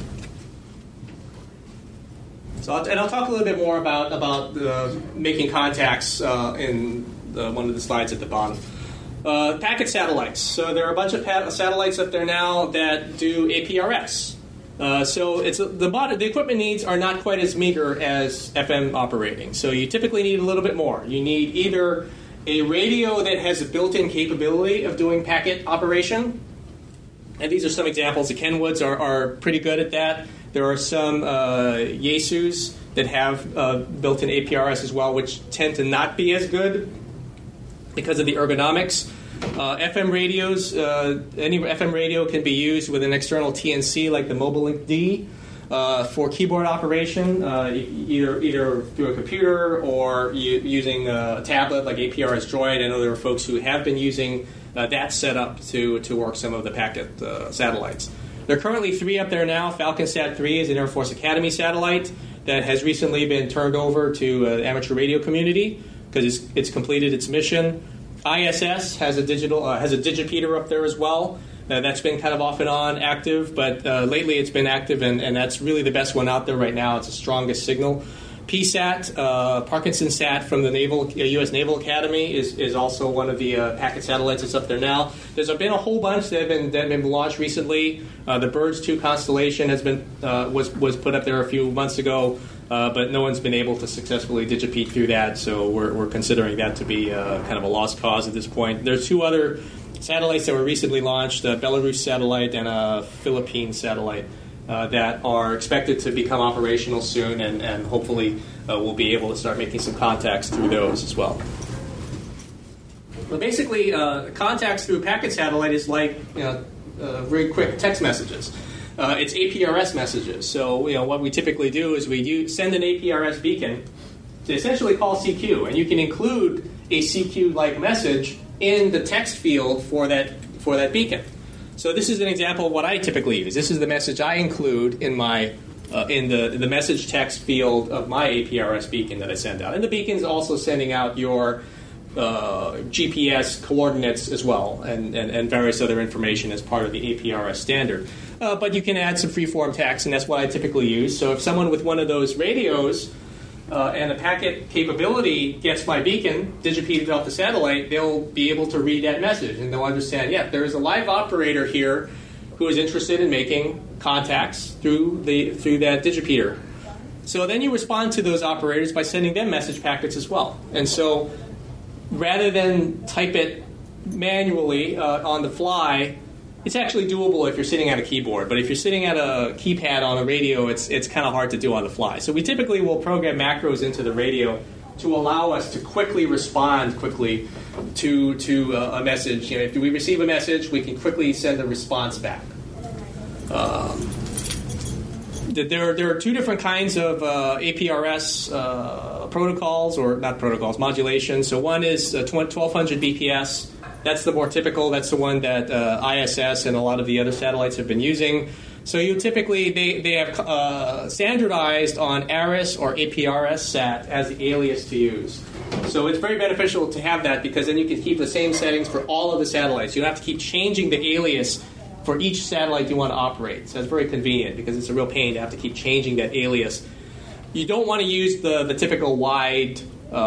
S3: So I'll talk a little bit more about making contacts in one of the slides at the bottom. Packet satellites. So there are a bunch of satellites up there now that do APRS. So the equipment needs are not quite as meager as FM operating. So you typically need a little bit more. You need either a radio that has a built-in capability of doing packet operation, and these are some examples. The Kenwoods are pretty good at that. There are some Yaesus that have built-in APRS as well, which tend to not be as good because of the ergonomics. FM radios, any FM radio can be used with an external TNC like the Mobilink D for keyboard operation, either through a computer or using a tablet like APRS Droid. I know there are folks who have been using that setup to work some of the packet satellites. There are currently 3 up there now. FalconSat 3 is an Air Force Academy satellite that has recently been turned over to the amateur radio community because it's completed its mission. ISS has a digipeater up there as well. That's been kind of off and on active, but lately it's been active, and that's really the best one out there right now. It's the strongest signal. PSAT, Parkinson Sat from the U.S. Naval Academy is also one of the packet satellites that's up there now. There's been a whole bunch that have been launched recently. The BIRDS 2 constellation has been was put up there a few months ago, but no one's been able to successfully digipede through that. So we're considering that to be kind of a lost cause at this point. There's 2 other satellites that were recently launched: a Belarus satellite and a Philippine satellite that are expected to become operational soon, and hopefully we'll be able to start making some contacts through those as well. But basically, contacts through packet satellite is like very quick text messages. It's APRS messages. So what we typically do is we send an APRS beacon to essentially call CQ, and you can include a CQ-like message in the text field for that beacon. So this is an example of what I typically use. This is the message I include in my in the message text field of my APRS beacon that I send out. And the beacon's also sending out your GPS coordinates as well, and various other information as part of the APRS standard. But you can add some free-form text, and that's what I typically use. So if someone with one of those radios and the packet capability gets my beacon digipeated off the satellite, they'll be able to read that message, and they'll understand, there is a live operator here who is interested in making contacts through that digipeater. So then you respond to those operators by sending them message packets as well. And so rather than type it manually on the fly, it's actually doable if you're sitting at a keyboard. But if you're sitting at a keypad on a radio, it's kind of hard to do on the fly. So we typically will program macros into the radio to allow us to quickly respond to a message. If we receive a message, we can quickly send a response back. There are two different kinds of APRS protocols, or not protocols, modulation. So one is 1200 BPS. That's the more typical. That's the one that ISS and a lot of the other satellites have been using. So you typically, they have standardized on ARIS or APRS SAT as the alias to use. So it's very beneficial to have that, because then you can keep the same settings for all of the satellites. You don't have to keep changing the alias for each satellite you want to operate. So it's very convenient, because it's a real pain to have to keep changing that alias. You don't want to use the typical wide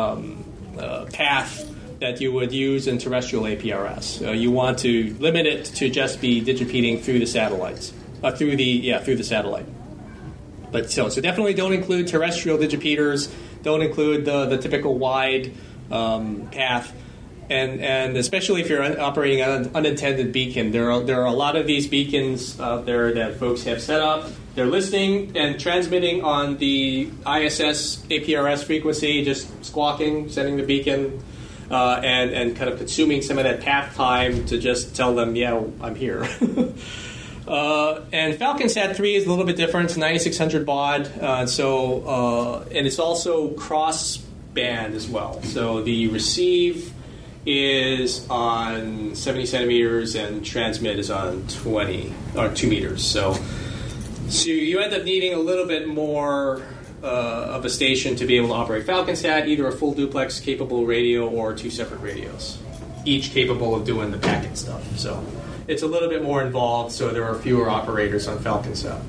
S3: path that you would use in terrestrial APRS. You want to limit it to just be digipeating through the satellites, through the satellite. But so definitely don't include terrestrial digipeaters. Don't include the typical wide path. And especially if you're operating an unintended beacon, there are a lot of these beacons out there that folks have set up. They're listening and transmitting on the ISS APRS frequency, just squawking, sending the beacon, and kind of consuming some of that path time to just tell them, I'm here. And FalconSat 3 is a little bit different. It's 9600 baud, and it's also cross-band as well. So the receive is on 70 centimeters and transmit is on 20 or 2 meters. So you end up needing a little bit more of a station to be able to operate FalconSat, either a full duplex capable radio or 2 separate radios, each capable of doing the packet stuff. So it's a little bit more involved, so there are fewer operators on FalconSat.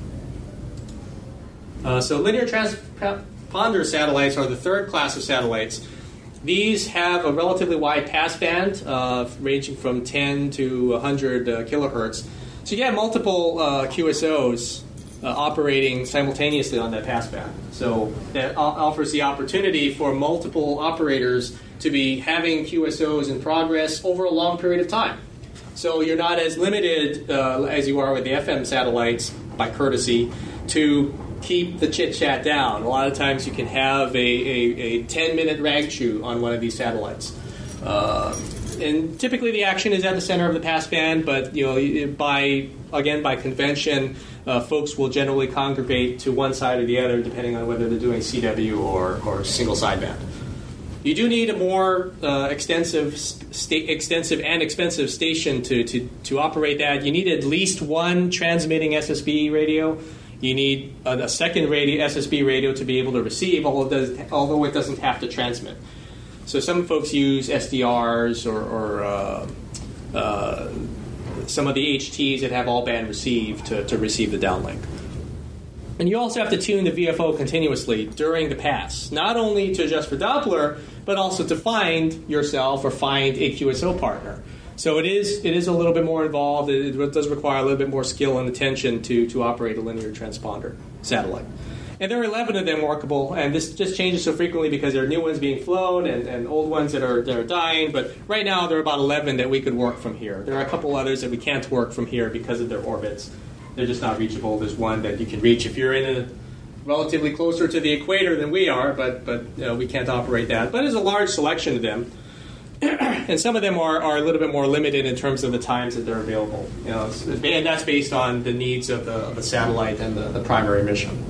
S3: So linear transponder satellites are the third class of satellites. These have a relatively wide passband, ranging from 10 to 100 kilohertz. So you have multiple QSOs operating simultaneously on that passband. So that offers the opportunity for multiple operators to be having QSOs in progress over a long period of time. So you're not as limited as you are with the FM satellites, by courtesy, to keep the chit-chat down. A lot of times you can have a 10-minute rag chew on one of these satellites. And typically the action is at the center of the passband, but by convention, folks will generally congregate to one side or the other, depending on whether they're doing CW or single sideband. You do need a more extensive and expensive station to operate that. You need at least one transmitting SSB radio. You need a second SSB radio to be able to receive, although it doesn't have to transmit. So some folks use SDRs or some of the HTs that have all band receive to receive the downlink. And you also have to tune the VFO continuously during the pass, not only to adjust for Doppler, but also to find yourself or find a QSO partner. So it is a little bit more involved. It does require a little bit more skill and attention to operate a linear transponder satellite. And there are 11 of them workable, and this just changes so frequently because there are new ones being flown and old ones that are dying. But right now there are about 11 that we could work from here. There are a couple others that we can't work from here because of their orbits. they're just not reachable. There's one that you can reach if you're in a relatively closer to the equator than we are, but we can't operate that. But there's a large selection of them. And some of them are a little bit more limited in terms of the times that they're available. And that's based on the needs of the satellite and the primary mission.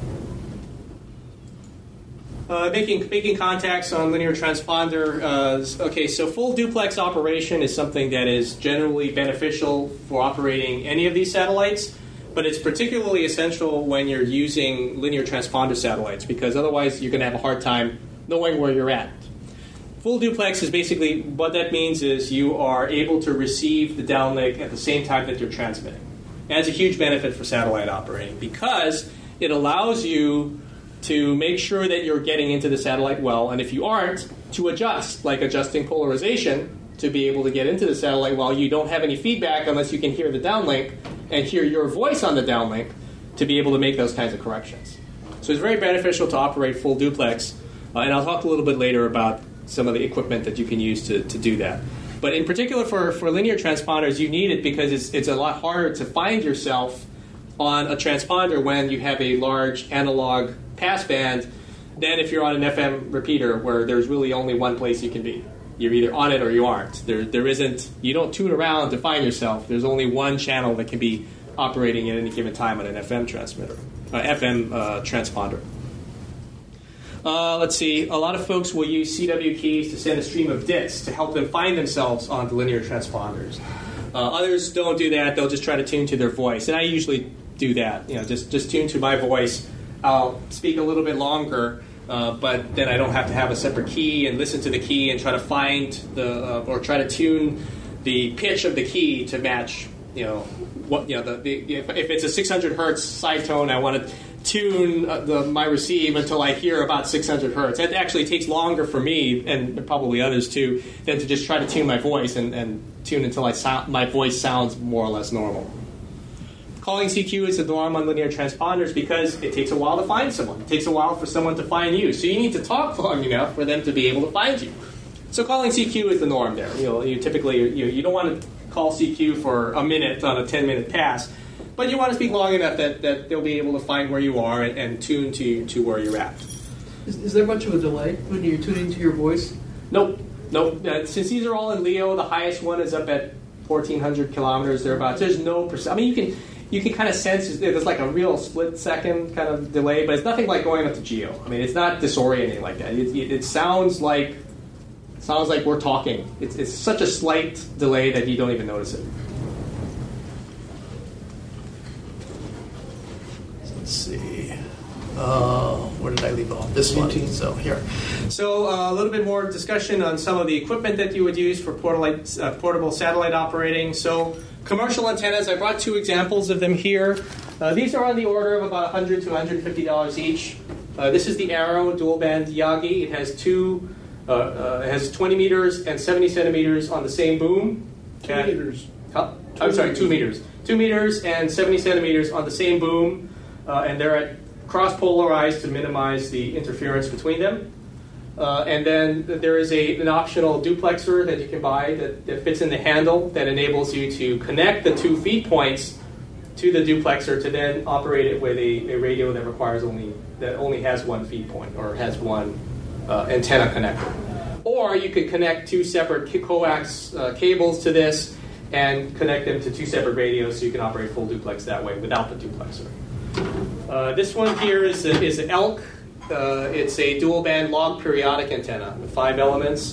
S3: Making contacts on linear transponder. Okay, so full duplex operation is something that is generally beneficial for operating any of these satellites, but it's particularly essential when you're using linear transponder satellites, because otherwise you're going to have a hard time knowing where you're at. Full duplex is basically, what that means is you are able to receive the downlink at the same time that you're transmitting. And it's a huge benefit for satellite operating because it allows you to make sure that you're getting into the satellite well, and if you aren't, to adjust, like adjusting polarization to be able to get into the satellite well. You don't have any feedback unless you can hear the downlink and hear your voice on the downlink to be able to make those kinds of corrections. So it's very beneficial to operate full duplex, and I'll talk a little bit later about some of the equipment that you can use to do that. But in particular for linear transponders, you need it because it's a lot harder to find yourself on a transponder when you have a large analog passband than if you're on an FM repeater where there's really only one place you can be. You're either on it or you aren't. There isn't, you don't tune around to find yourself. There's only one channel that can be operating at any given time on an FM transmitter, FM transponder. Let's see. A lot of folks will use CW keys to send a stream of bits to help them find themselves on the linear transponders. Others don't do that. They'll just try to tune to their voice. And I usually do that. Just tune to my voice. I'll speak a little bit longer, but then I don't have to have a separate key and listen to the key and try to find or try to tune the pitch of the key to match. If it's a 600 hertz side tone, I want to tune my receive until I hear about 600 hertz. That actually takes longer for me, and probably others too, than to just try to tune my voice and tune until my voice sounds more or less normal. Calling CQ is the norm on linear transponders because it takes a while to find someone. It takes a while for someone to find you. So you need to talk long enough for them to be able to find you. So calling CQ is the norm there. You typically you don't want to call CQ for a minute on a 10-minute pass, but you want to speak long enough that they'll be able to find where you are and tune to where you're at.
S7: Is there much of a delay when you're tuning to your voice?
S3: Nope. Since these are all in LEO, the highest one is up at 1,400 kilometers thereabouts. There's no percent. I mean, you can kind of sense there's like a real split-second kind of delay, but it's nothing like going up to GEO. I mean, it's not disorienting like that. It sounds like we're talking. It's such a slight delay that you don't even notice it. Let's see. Where did I leave off? This one. So here. So a little bit more discussion on some of the equipment that you would use for portable satellite operating. So commercial antennas, I brought two examples of them here. These are on the order of about $100 to $150 each. This is the Arrow dual band Yagi. It has it has 20 meters and 70 centimeters on the same boom.
S1: 2 meters.
S3: I'm sorry, 2 meters. 2 meters and 70 centimeters on the same boom, and they're cross-polarized to minimize the interference between them. And then there is an optional duplexer that you can buy that fits in the handle that enables you to connect the two feed points to the duplexer to then operate it with a radio that only has one feed point or has one antenna connector. Or you could connect two separate coax cables to this and connect them to two separate radios so you can operate full duplex that way without the duplexer. This one here is an ELK. It's a dual band log periodic antenna with 5 elements.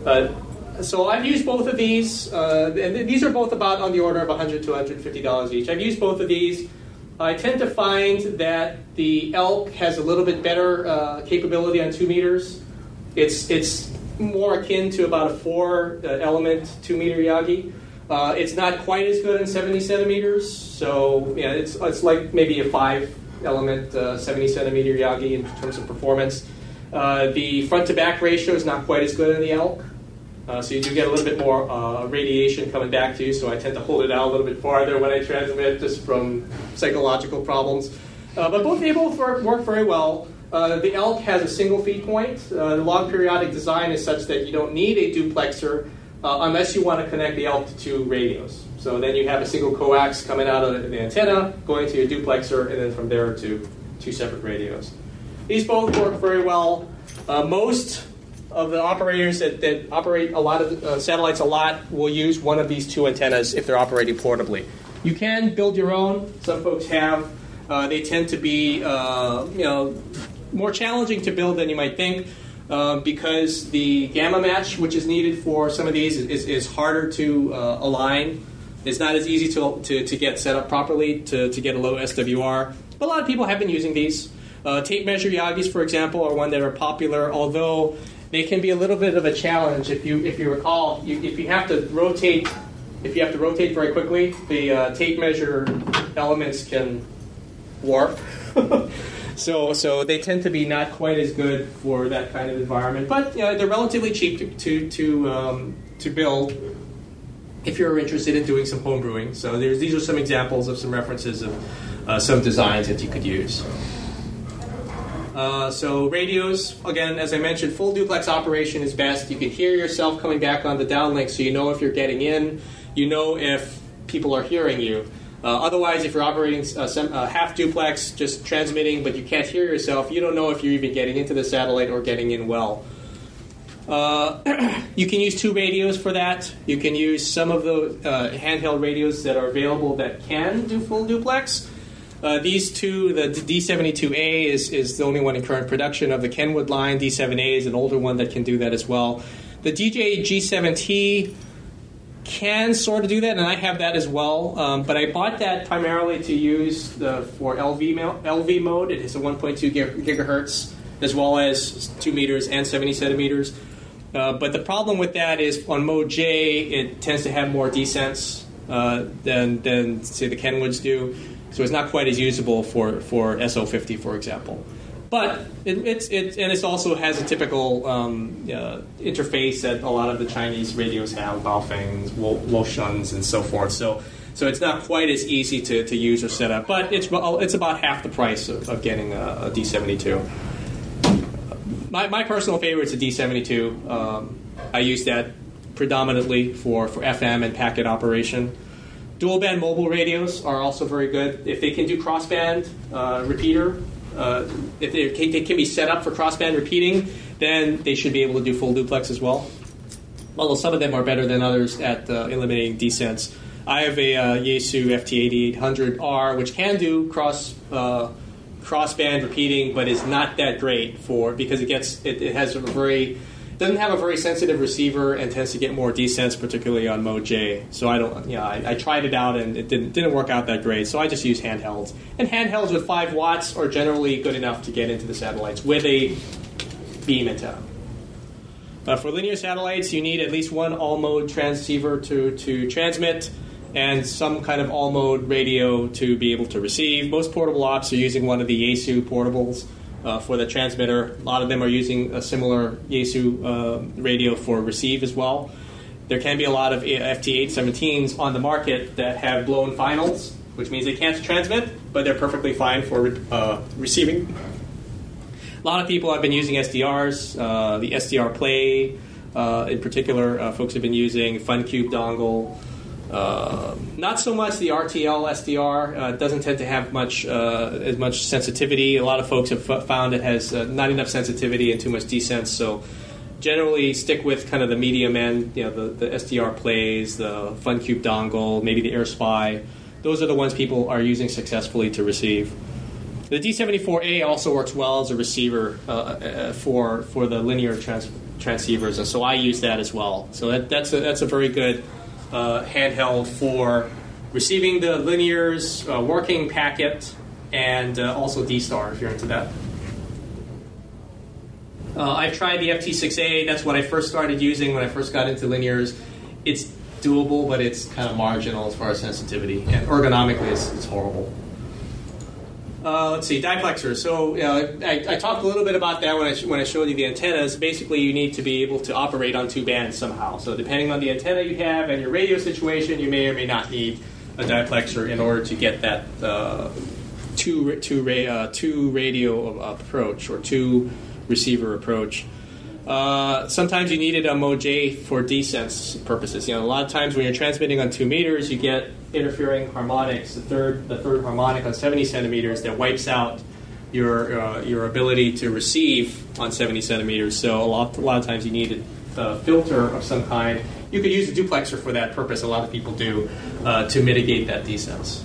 S3: So I've used both of these, and these are both about on the order of $100 to $150 each. I've used both of these. I tend to find that the ELK has a little bit better capability on 2 meters. It's more akin to about a 4-element 2-meter Yagi. It's not quite as good in 70 centimeters, so yeah, it's like maybe a 5-element 70 centimeter Yagi in terms of performance. The front to back ratio is not quite as good in the ELK, so you do get a little bit more radiation coming back to you, so I tend to hold it out a little bit farther when I transmit just from psychological problems. But they both work very well. The ELK has a single feed point. The log periodic design is such that you don't need a duplexer unless you want to connect the ELK to 2 radios. So then you have a single coax coming out of the antenna, going to your duplexer, and then from there to 2 separate radios. These both work very well. Most of the operators that operate a lot of satellites a lot will use one of these 2 antennas if they're operating portably. You can build your own. Some folks have. They tend to be more challenging to build than you might think because the gamma match, which is needed for some of these, is harder to align. It's not as easy to get set up properly to get a low SWR. But a lot of people have been using these. Tape measure Yagis, for example, are one that are popular, although they can be a little bit of a challenge. If you recall, if you have to rotate very quickly, the tape measure elements can warp. So they tend to be not quite as good for that kind of environment. But they're relatively cheap to build if you're interested in doing some home brewing. So these are some examples of some references of some designs that you could use. So radios, again, as I mentioned, full duplex operation is best. You can hear yourself coming back on the downlink, so you know if you're getting in. You know if people are hearing you. Otherwise, if you're operating half duplex, just transmitting, but you can't hear yourself, you don't know if you're even getting into the satellite or getting in well. You can use 2 radios for that. You can use some of the handheld radios that are available that can do full duplex. These 2, the D72A is the only one in current production of the Kenwood line. D7A is an older one that can do that as well. The DJI G7T can sort of do that, and I have that as well. But I bought that primarily to use for LV mode. It is a 1.2 gigahertz as well as 2 meters and 70 centimeters. But the problem with that is on mode J, it tends to have more descents than say the Kenwoods do. So it's not quite as usable for SO50, for example. But it also has a typical interface that a lot of the Chinese radios have, Baofengs, Woshuns, and so forth. So it's not quite as easy to use or set up. But it's about half the price of getting a D72. My personal favorite is a D72. I use that predominantly for FM and packet operation. Dual band mobile radios are also very good. If they can do crossband repeater, if they can be set up for crossband repeating, then they should be able to do full duplex as well. Although some of them are better than others at eliminating descents. I have a Yaesu FT8800R, which can do crossband repeating, but is not that great because it doesn't have a very sensitive receiver and tends to get more descents, particularly on mode J. So I tried it out and it didn't work out that great. So I just use handhelds. And handhelds with 5 watts are generally good enough to get into the satellites with a beam antenna. For linear satellites, you need at least one all-mode transceiver to transmit and some kind of all-mode radio to be able to receive. Most portable ops are using one of the Yaesu portables for the transmitter. A lot of them are using a similar Yaesu radio for receive as well. There can be a lot of FT817s on the market that have blown finals, which means they can't transmit, but they're perfectly fine for receiving. A lot of people have been using SDRs, the SDR Play in particular. Folks have been using FunCube dongle. Not so much the RTL SDR. Doesn't tend to have as much sensitivity. A lot of folks have found it has not enough sensitivity and too much descent. So generally stick with kind of the medium end, the SDR Plays, the FunCube dongle, maybe the AirSpy. Those are the ones people are using successfully to receive. The D74A also works well as a receiver for the linear transceivers, and so I use that as well. So that's a very good handheld for receiving the linears, working packet, and also D-Star if you're into that. I've tried the FT6A. That's what I first started using when I first got into linears. It's doable, but it's kind of marginal as far as sensitivity, and ergonomically it's horrible. Let's see, diplexers. So I talked a little bit about that when I showed you the antennas. Basically, you need to be able to operate on 2 bands somehow. So depending on the antenna you have and your radio situation, you may or may not need a diplexer in order to get that two radio approach or 2 receiver approach. Sometimes you needed a Moj for desense purposes. A lot of times when you're transmitting on 2 meters, you get interfering harmonics. The third harmonic on 70 centimeters that wipes out your ability to receive on 70 centimeters. So a lot of times you needed a filter of some kind. You could use a duplexer for that purpose. A lot of people do to mitigate that desense.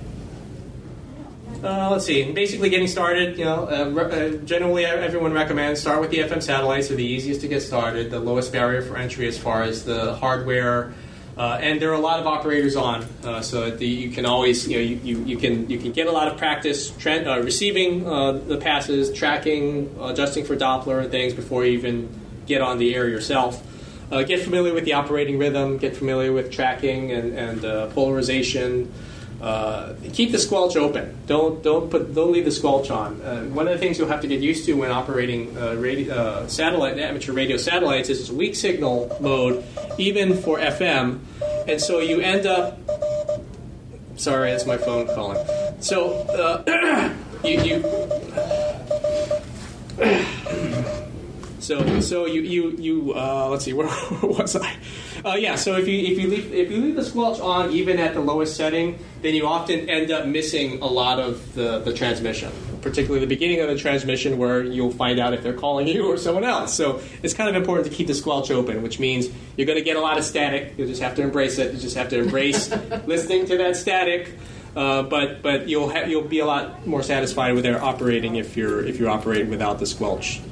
S3: Let's see. Basically, getting started. Generally, everyone recommends start with the FM satellites. They're the easiest to get started. The lowest barrier for entry as far as the hardware, and there are a lot of operators on, so that you can always you can get a lot of practice receiving the passes, tracking, adjusting for Doppler and things before you even get on the air yourself. Get familiar with the operating rhythm. Get familiar with tracking and polarization. Keep the squelch open. Don't leave the squelch on. One of the things you'll have to get used to when operating amateur radio satellites is it's a weak signal mode, even for FM, and so you end up. Sorry, that's my phone calling. So you. So you let's see, where was I? So if you leave the squelch on even at the lowest setting, then you often end up missing a lot of the transmission, particularly the beginning of the transmission where you'll find out if they're calling you or someone else. So it's kind of important to keep the squelch open, which means you're going to get a lot of static. You'll just have to embrace it. You just have to embrace listening to that static. But you'll be a lot more satisfied with their operating if you're operating without the squelch.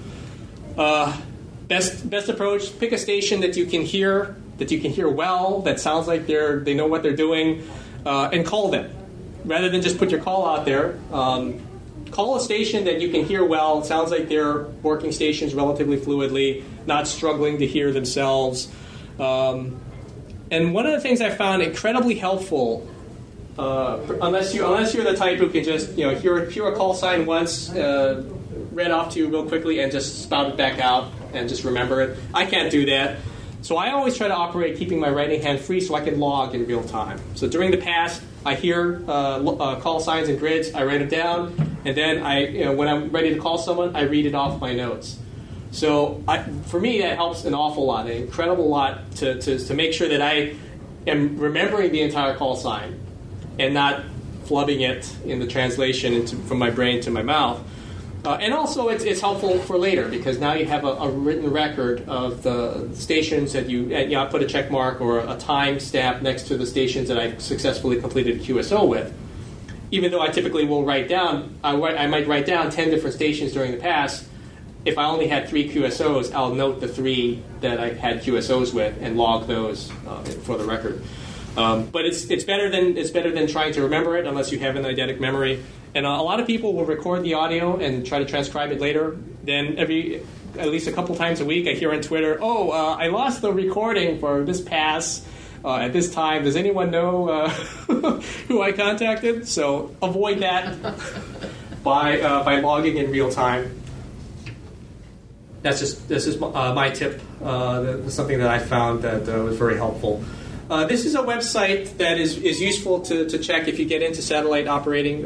S3: Best approach: pick a station that you can hear well, that sounds like they know what they're doing, and call them rather than just put your call out there. Call a station that you can hear well. It sounds like they're working stations relatively fluidly, not struggling to hear themselves. And one of the things I found incredibly helpful, unless you're the type who can just hear a call sign once. Read off to you real quickly and just spout it back out and just remember it. I can't do that. So I always try to operate keeping my writing hand free so I can log in real time. So during the pass, I hear call signs and grids, I write them down, and then when I'm ready to call someone, I read it off my notes. So for me, that helps an awful lot, an incredible lot to make sure that I am remembering the entire call sign and not flubbing it in the translation from my brain to my mouth. And also, it's helpful for later because now you have a written record of the stations that I put a check mark or a time stamp next to the stations that I successfully completed a QSO with. Even though I typically will write down, I might write down 10 different stations during the pass. If I only had 3 QSOs, I'll note the 3 that I had QSOs with and log those for the record. But it's better than trying to remember it unless you have an eidetic memory. And a lot of people will record the audio and try to transcribe it later. Then at least a couple times a week, I hear on Twitter, I lost the recording for this pass at this time. Does anyone know who I contacted? So avoid that by logging in real time. This is my tip. Something that I found that was very helpful. This is a website that is useful to check if you get into satellite operating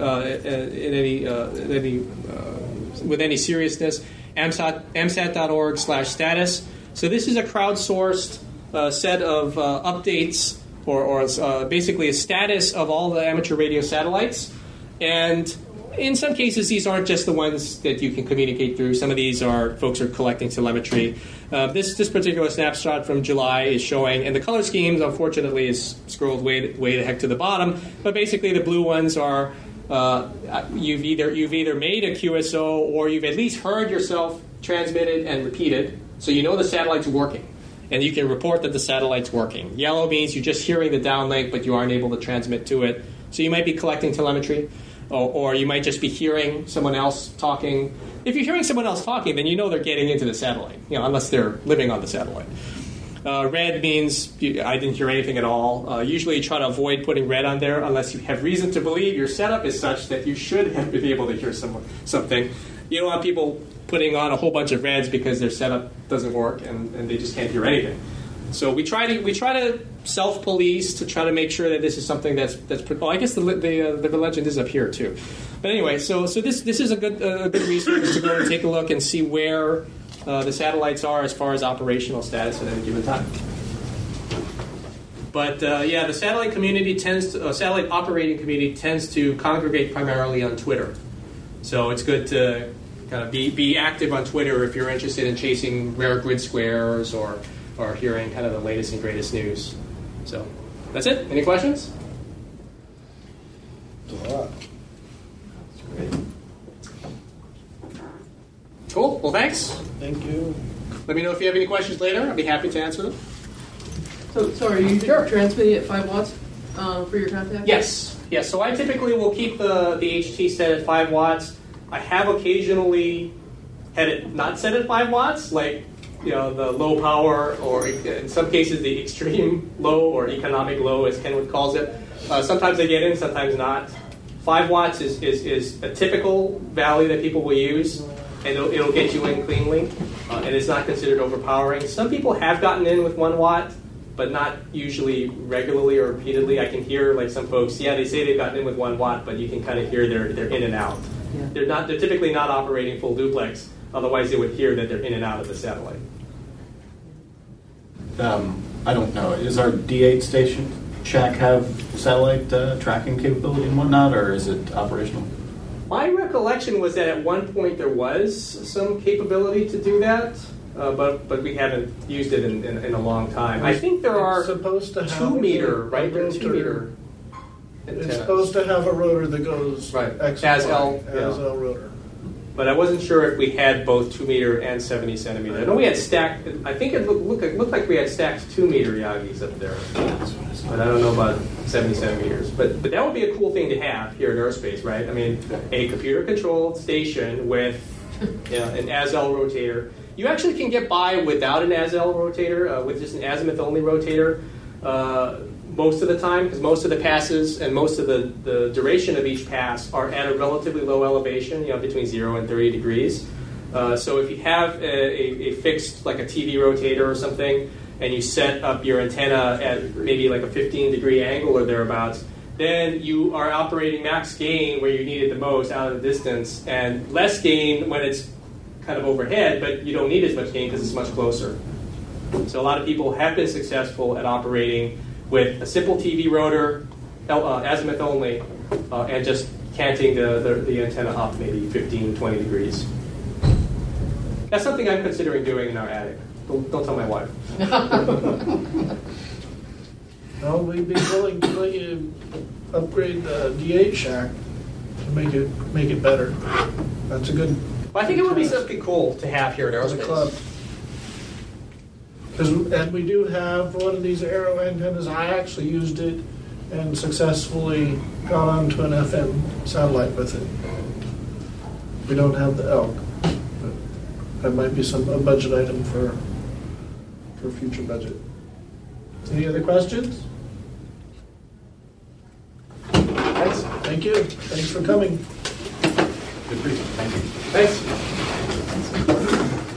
S3: with any seriousness. AMSAT.org/status. So this is a crowdsourced set of updates or basically a status of all the amateur radio satellites. And in some cases, these aren't just the ones that you can communicate through. Some of these folks are collecting telemetry. This particular snapshot from July is showing, and the color schemes, unfortunately, is scrolled way the heck to the bottom. But basically, the blue ones are you've either made a QSO or you've at least heard yourself transmitted and repeated, so you know the satellite's working, and you can report that the satellite's working. Yellow means you're just hearing the downlink, but you aren't able to transmit to it. So you might be collecting telemetry. Or you might just be hearing someone else talking. If you're hearing someone else talking, then you know they're getting into the satellite, unless they're living on the satellite. Red means I didn't hear anything at all. Usually you try to avoid putting red on there unless you have reason to believe your setup is such that you should have been able to hear something. You don't want people putting on a whole bunch of reds because their setup doesn't work and they just can't hear anything. So we try to self-police to try to make sure that this is something that's. Oh, I guess the legend is up here too. But anyway, so this is a good resource to go and take a look and see where the satellites are as far as operational status at any given time. But yeah, the satellite community satellite operating community tends to congregate primarily on Twitter. So it's good to kind of be active on Twitter if you're interested in chasing rare grid squares or hearing kind of the latest and greatest news. So that's it. Any questions? Cool. Well, thanks.
S1: Thank you.
S3: Let me know if you have any questions later. I'd be happy to answer them.
S7: So, sorry, you transmitting at 5 watts for your contact?
S3: Yes. Yes. So I typically will keep the HT set at 5 watts. I have occasionally had it not set at 5 watts, like the low power, or in some cases the extreme low or economic low, as Kenwood calls it. Sometimes they get in, sometimes not. 5 watts is a typical value that people will use, and it'll get you in cleanly, and it's not considered overpowering. Some people have gotten in with 1 watt, but not usually regularly or repeatedly. I can hear like some folks, they say they've gotten in with 1 watt, but you can kind of hear they're in and out. Yeah. They're typically not operating full duplex, otherwise they would hear that they're in and out of the satellite.
S5: I don't know. Does our D8 station shack have satellite tracking capability and whatnot, or is it operational?
S3: My recollection was that at one point there was some capability to do that, but we haven't used it in a long time. I think there are
S1: supposed to have
S3: 2 meter, right?
S1: There are
S3: 2 meter.
S1: It's supposed to have a rotor that goes
S3: right.
S1: X
S3: As
S1: Y,
S3: L
S1: rotor.
S3: But I wasn't sure if we had both 2 meter and 70 centimeter. I know we had stacked. I think it looked like we had stacked 2 meter Yagis up there, but I don't know about 70 centimeters. But that would be a cool thing to have here at Aerospace, right? I mean, a computer-controlled station with an ASL rotator. You actually can get by without an ASL rotator, with just an azimuth-only rotator. Most of the time, because most of the passes and most of the duration of each pass are at a relatively low elevation, between 0 and 30 degrees. So if you have a fixed, like a TV rotator or something, and you set up your antenna at maybe like a 15-degree angle or thereabouts, then you are operating max gain where you need it the most out of the distance, and less gain when it's kind of overhead, but you don't need as much gain because it's much closer. So a lot of people have been successful at operating with a simple TV rotor, azimuth only, and just canting the antenna up maybe 15, 20 degrees. That's something I'm considering doing in our attic. Don't tell my wife.
S1: Well, we'd be willing to let you upgrade the D8 shack to make it better. That's a good.
S3: Well, I think it would be something cool to have here at
S1: As a
S3: Aerospace.
S1: club. And we do have one of these aero antennas. I actually used it and successfully got onto an FM satellite with it. We don't have the elk, but that might be a budget item for future budget. Any other questions?
S3: Thanks.
S1: Thank you. Thanks for coming.
S5: Good reason. Thank you.
S3: Thanks.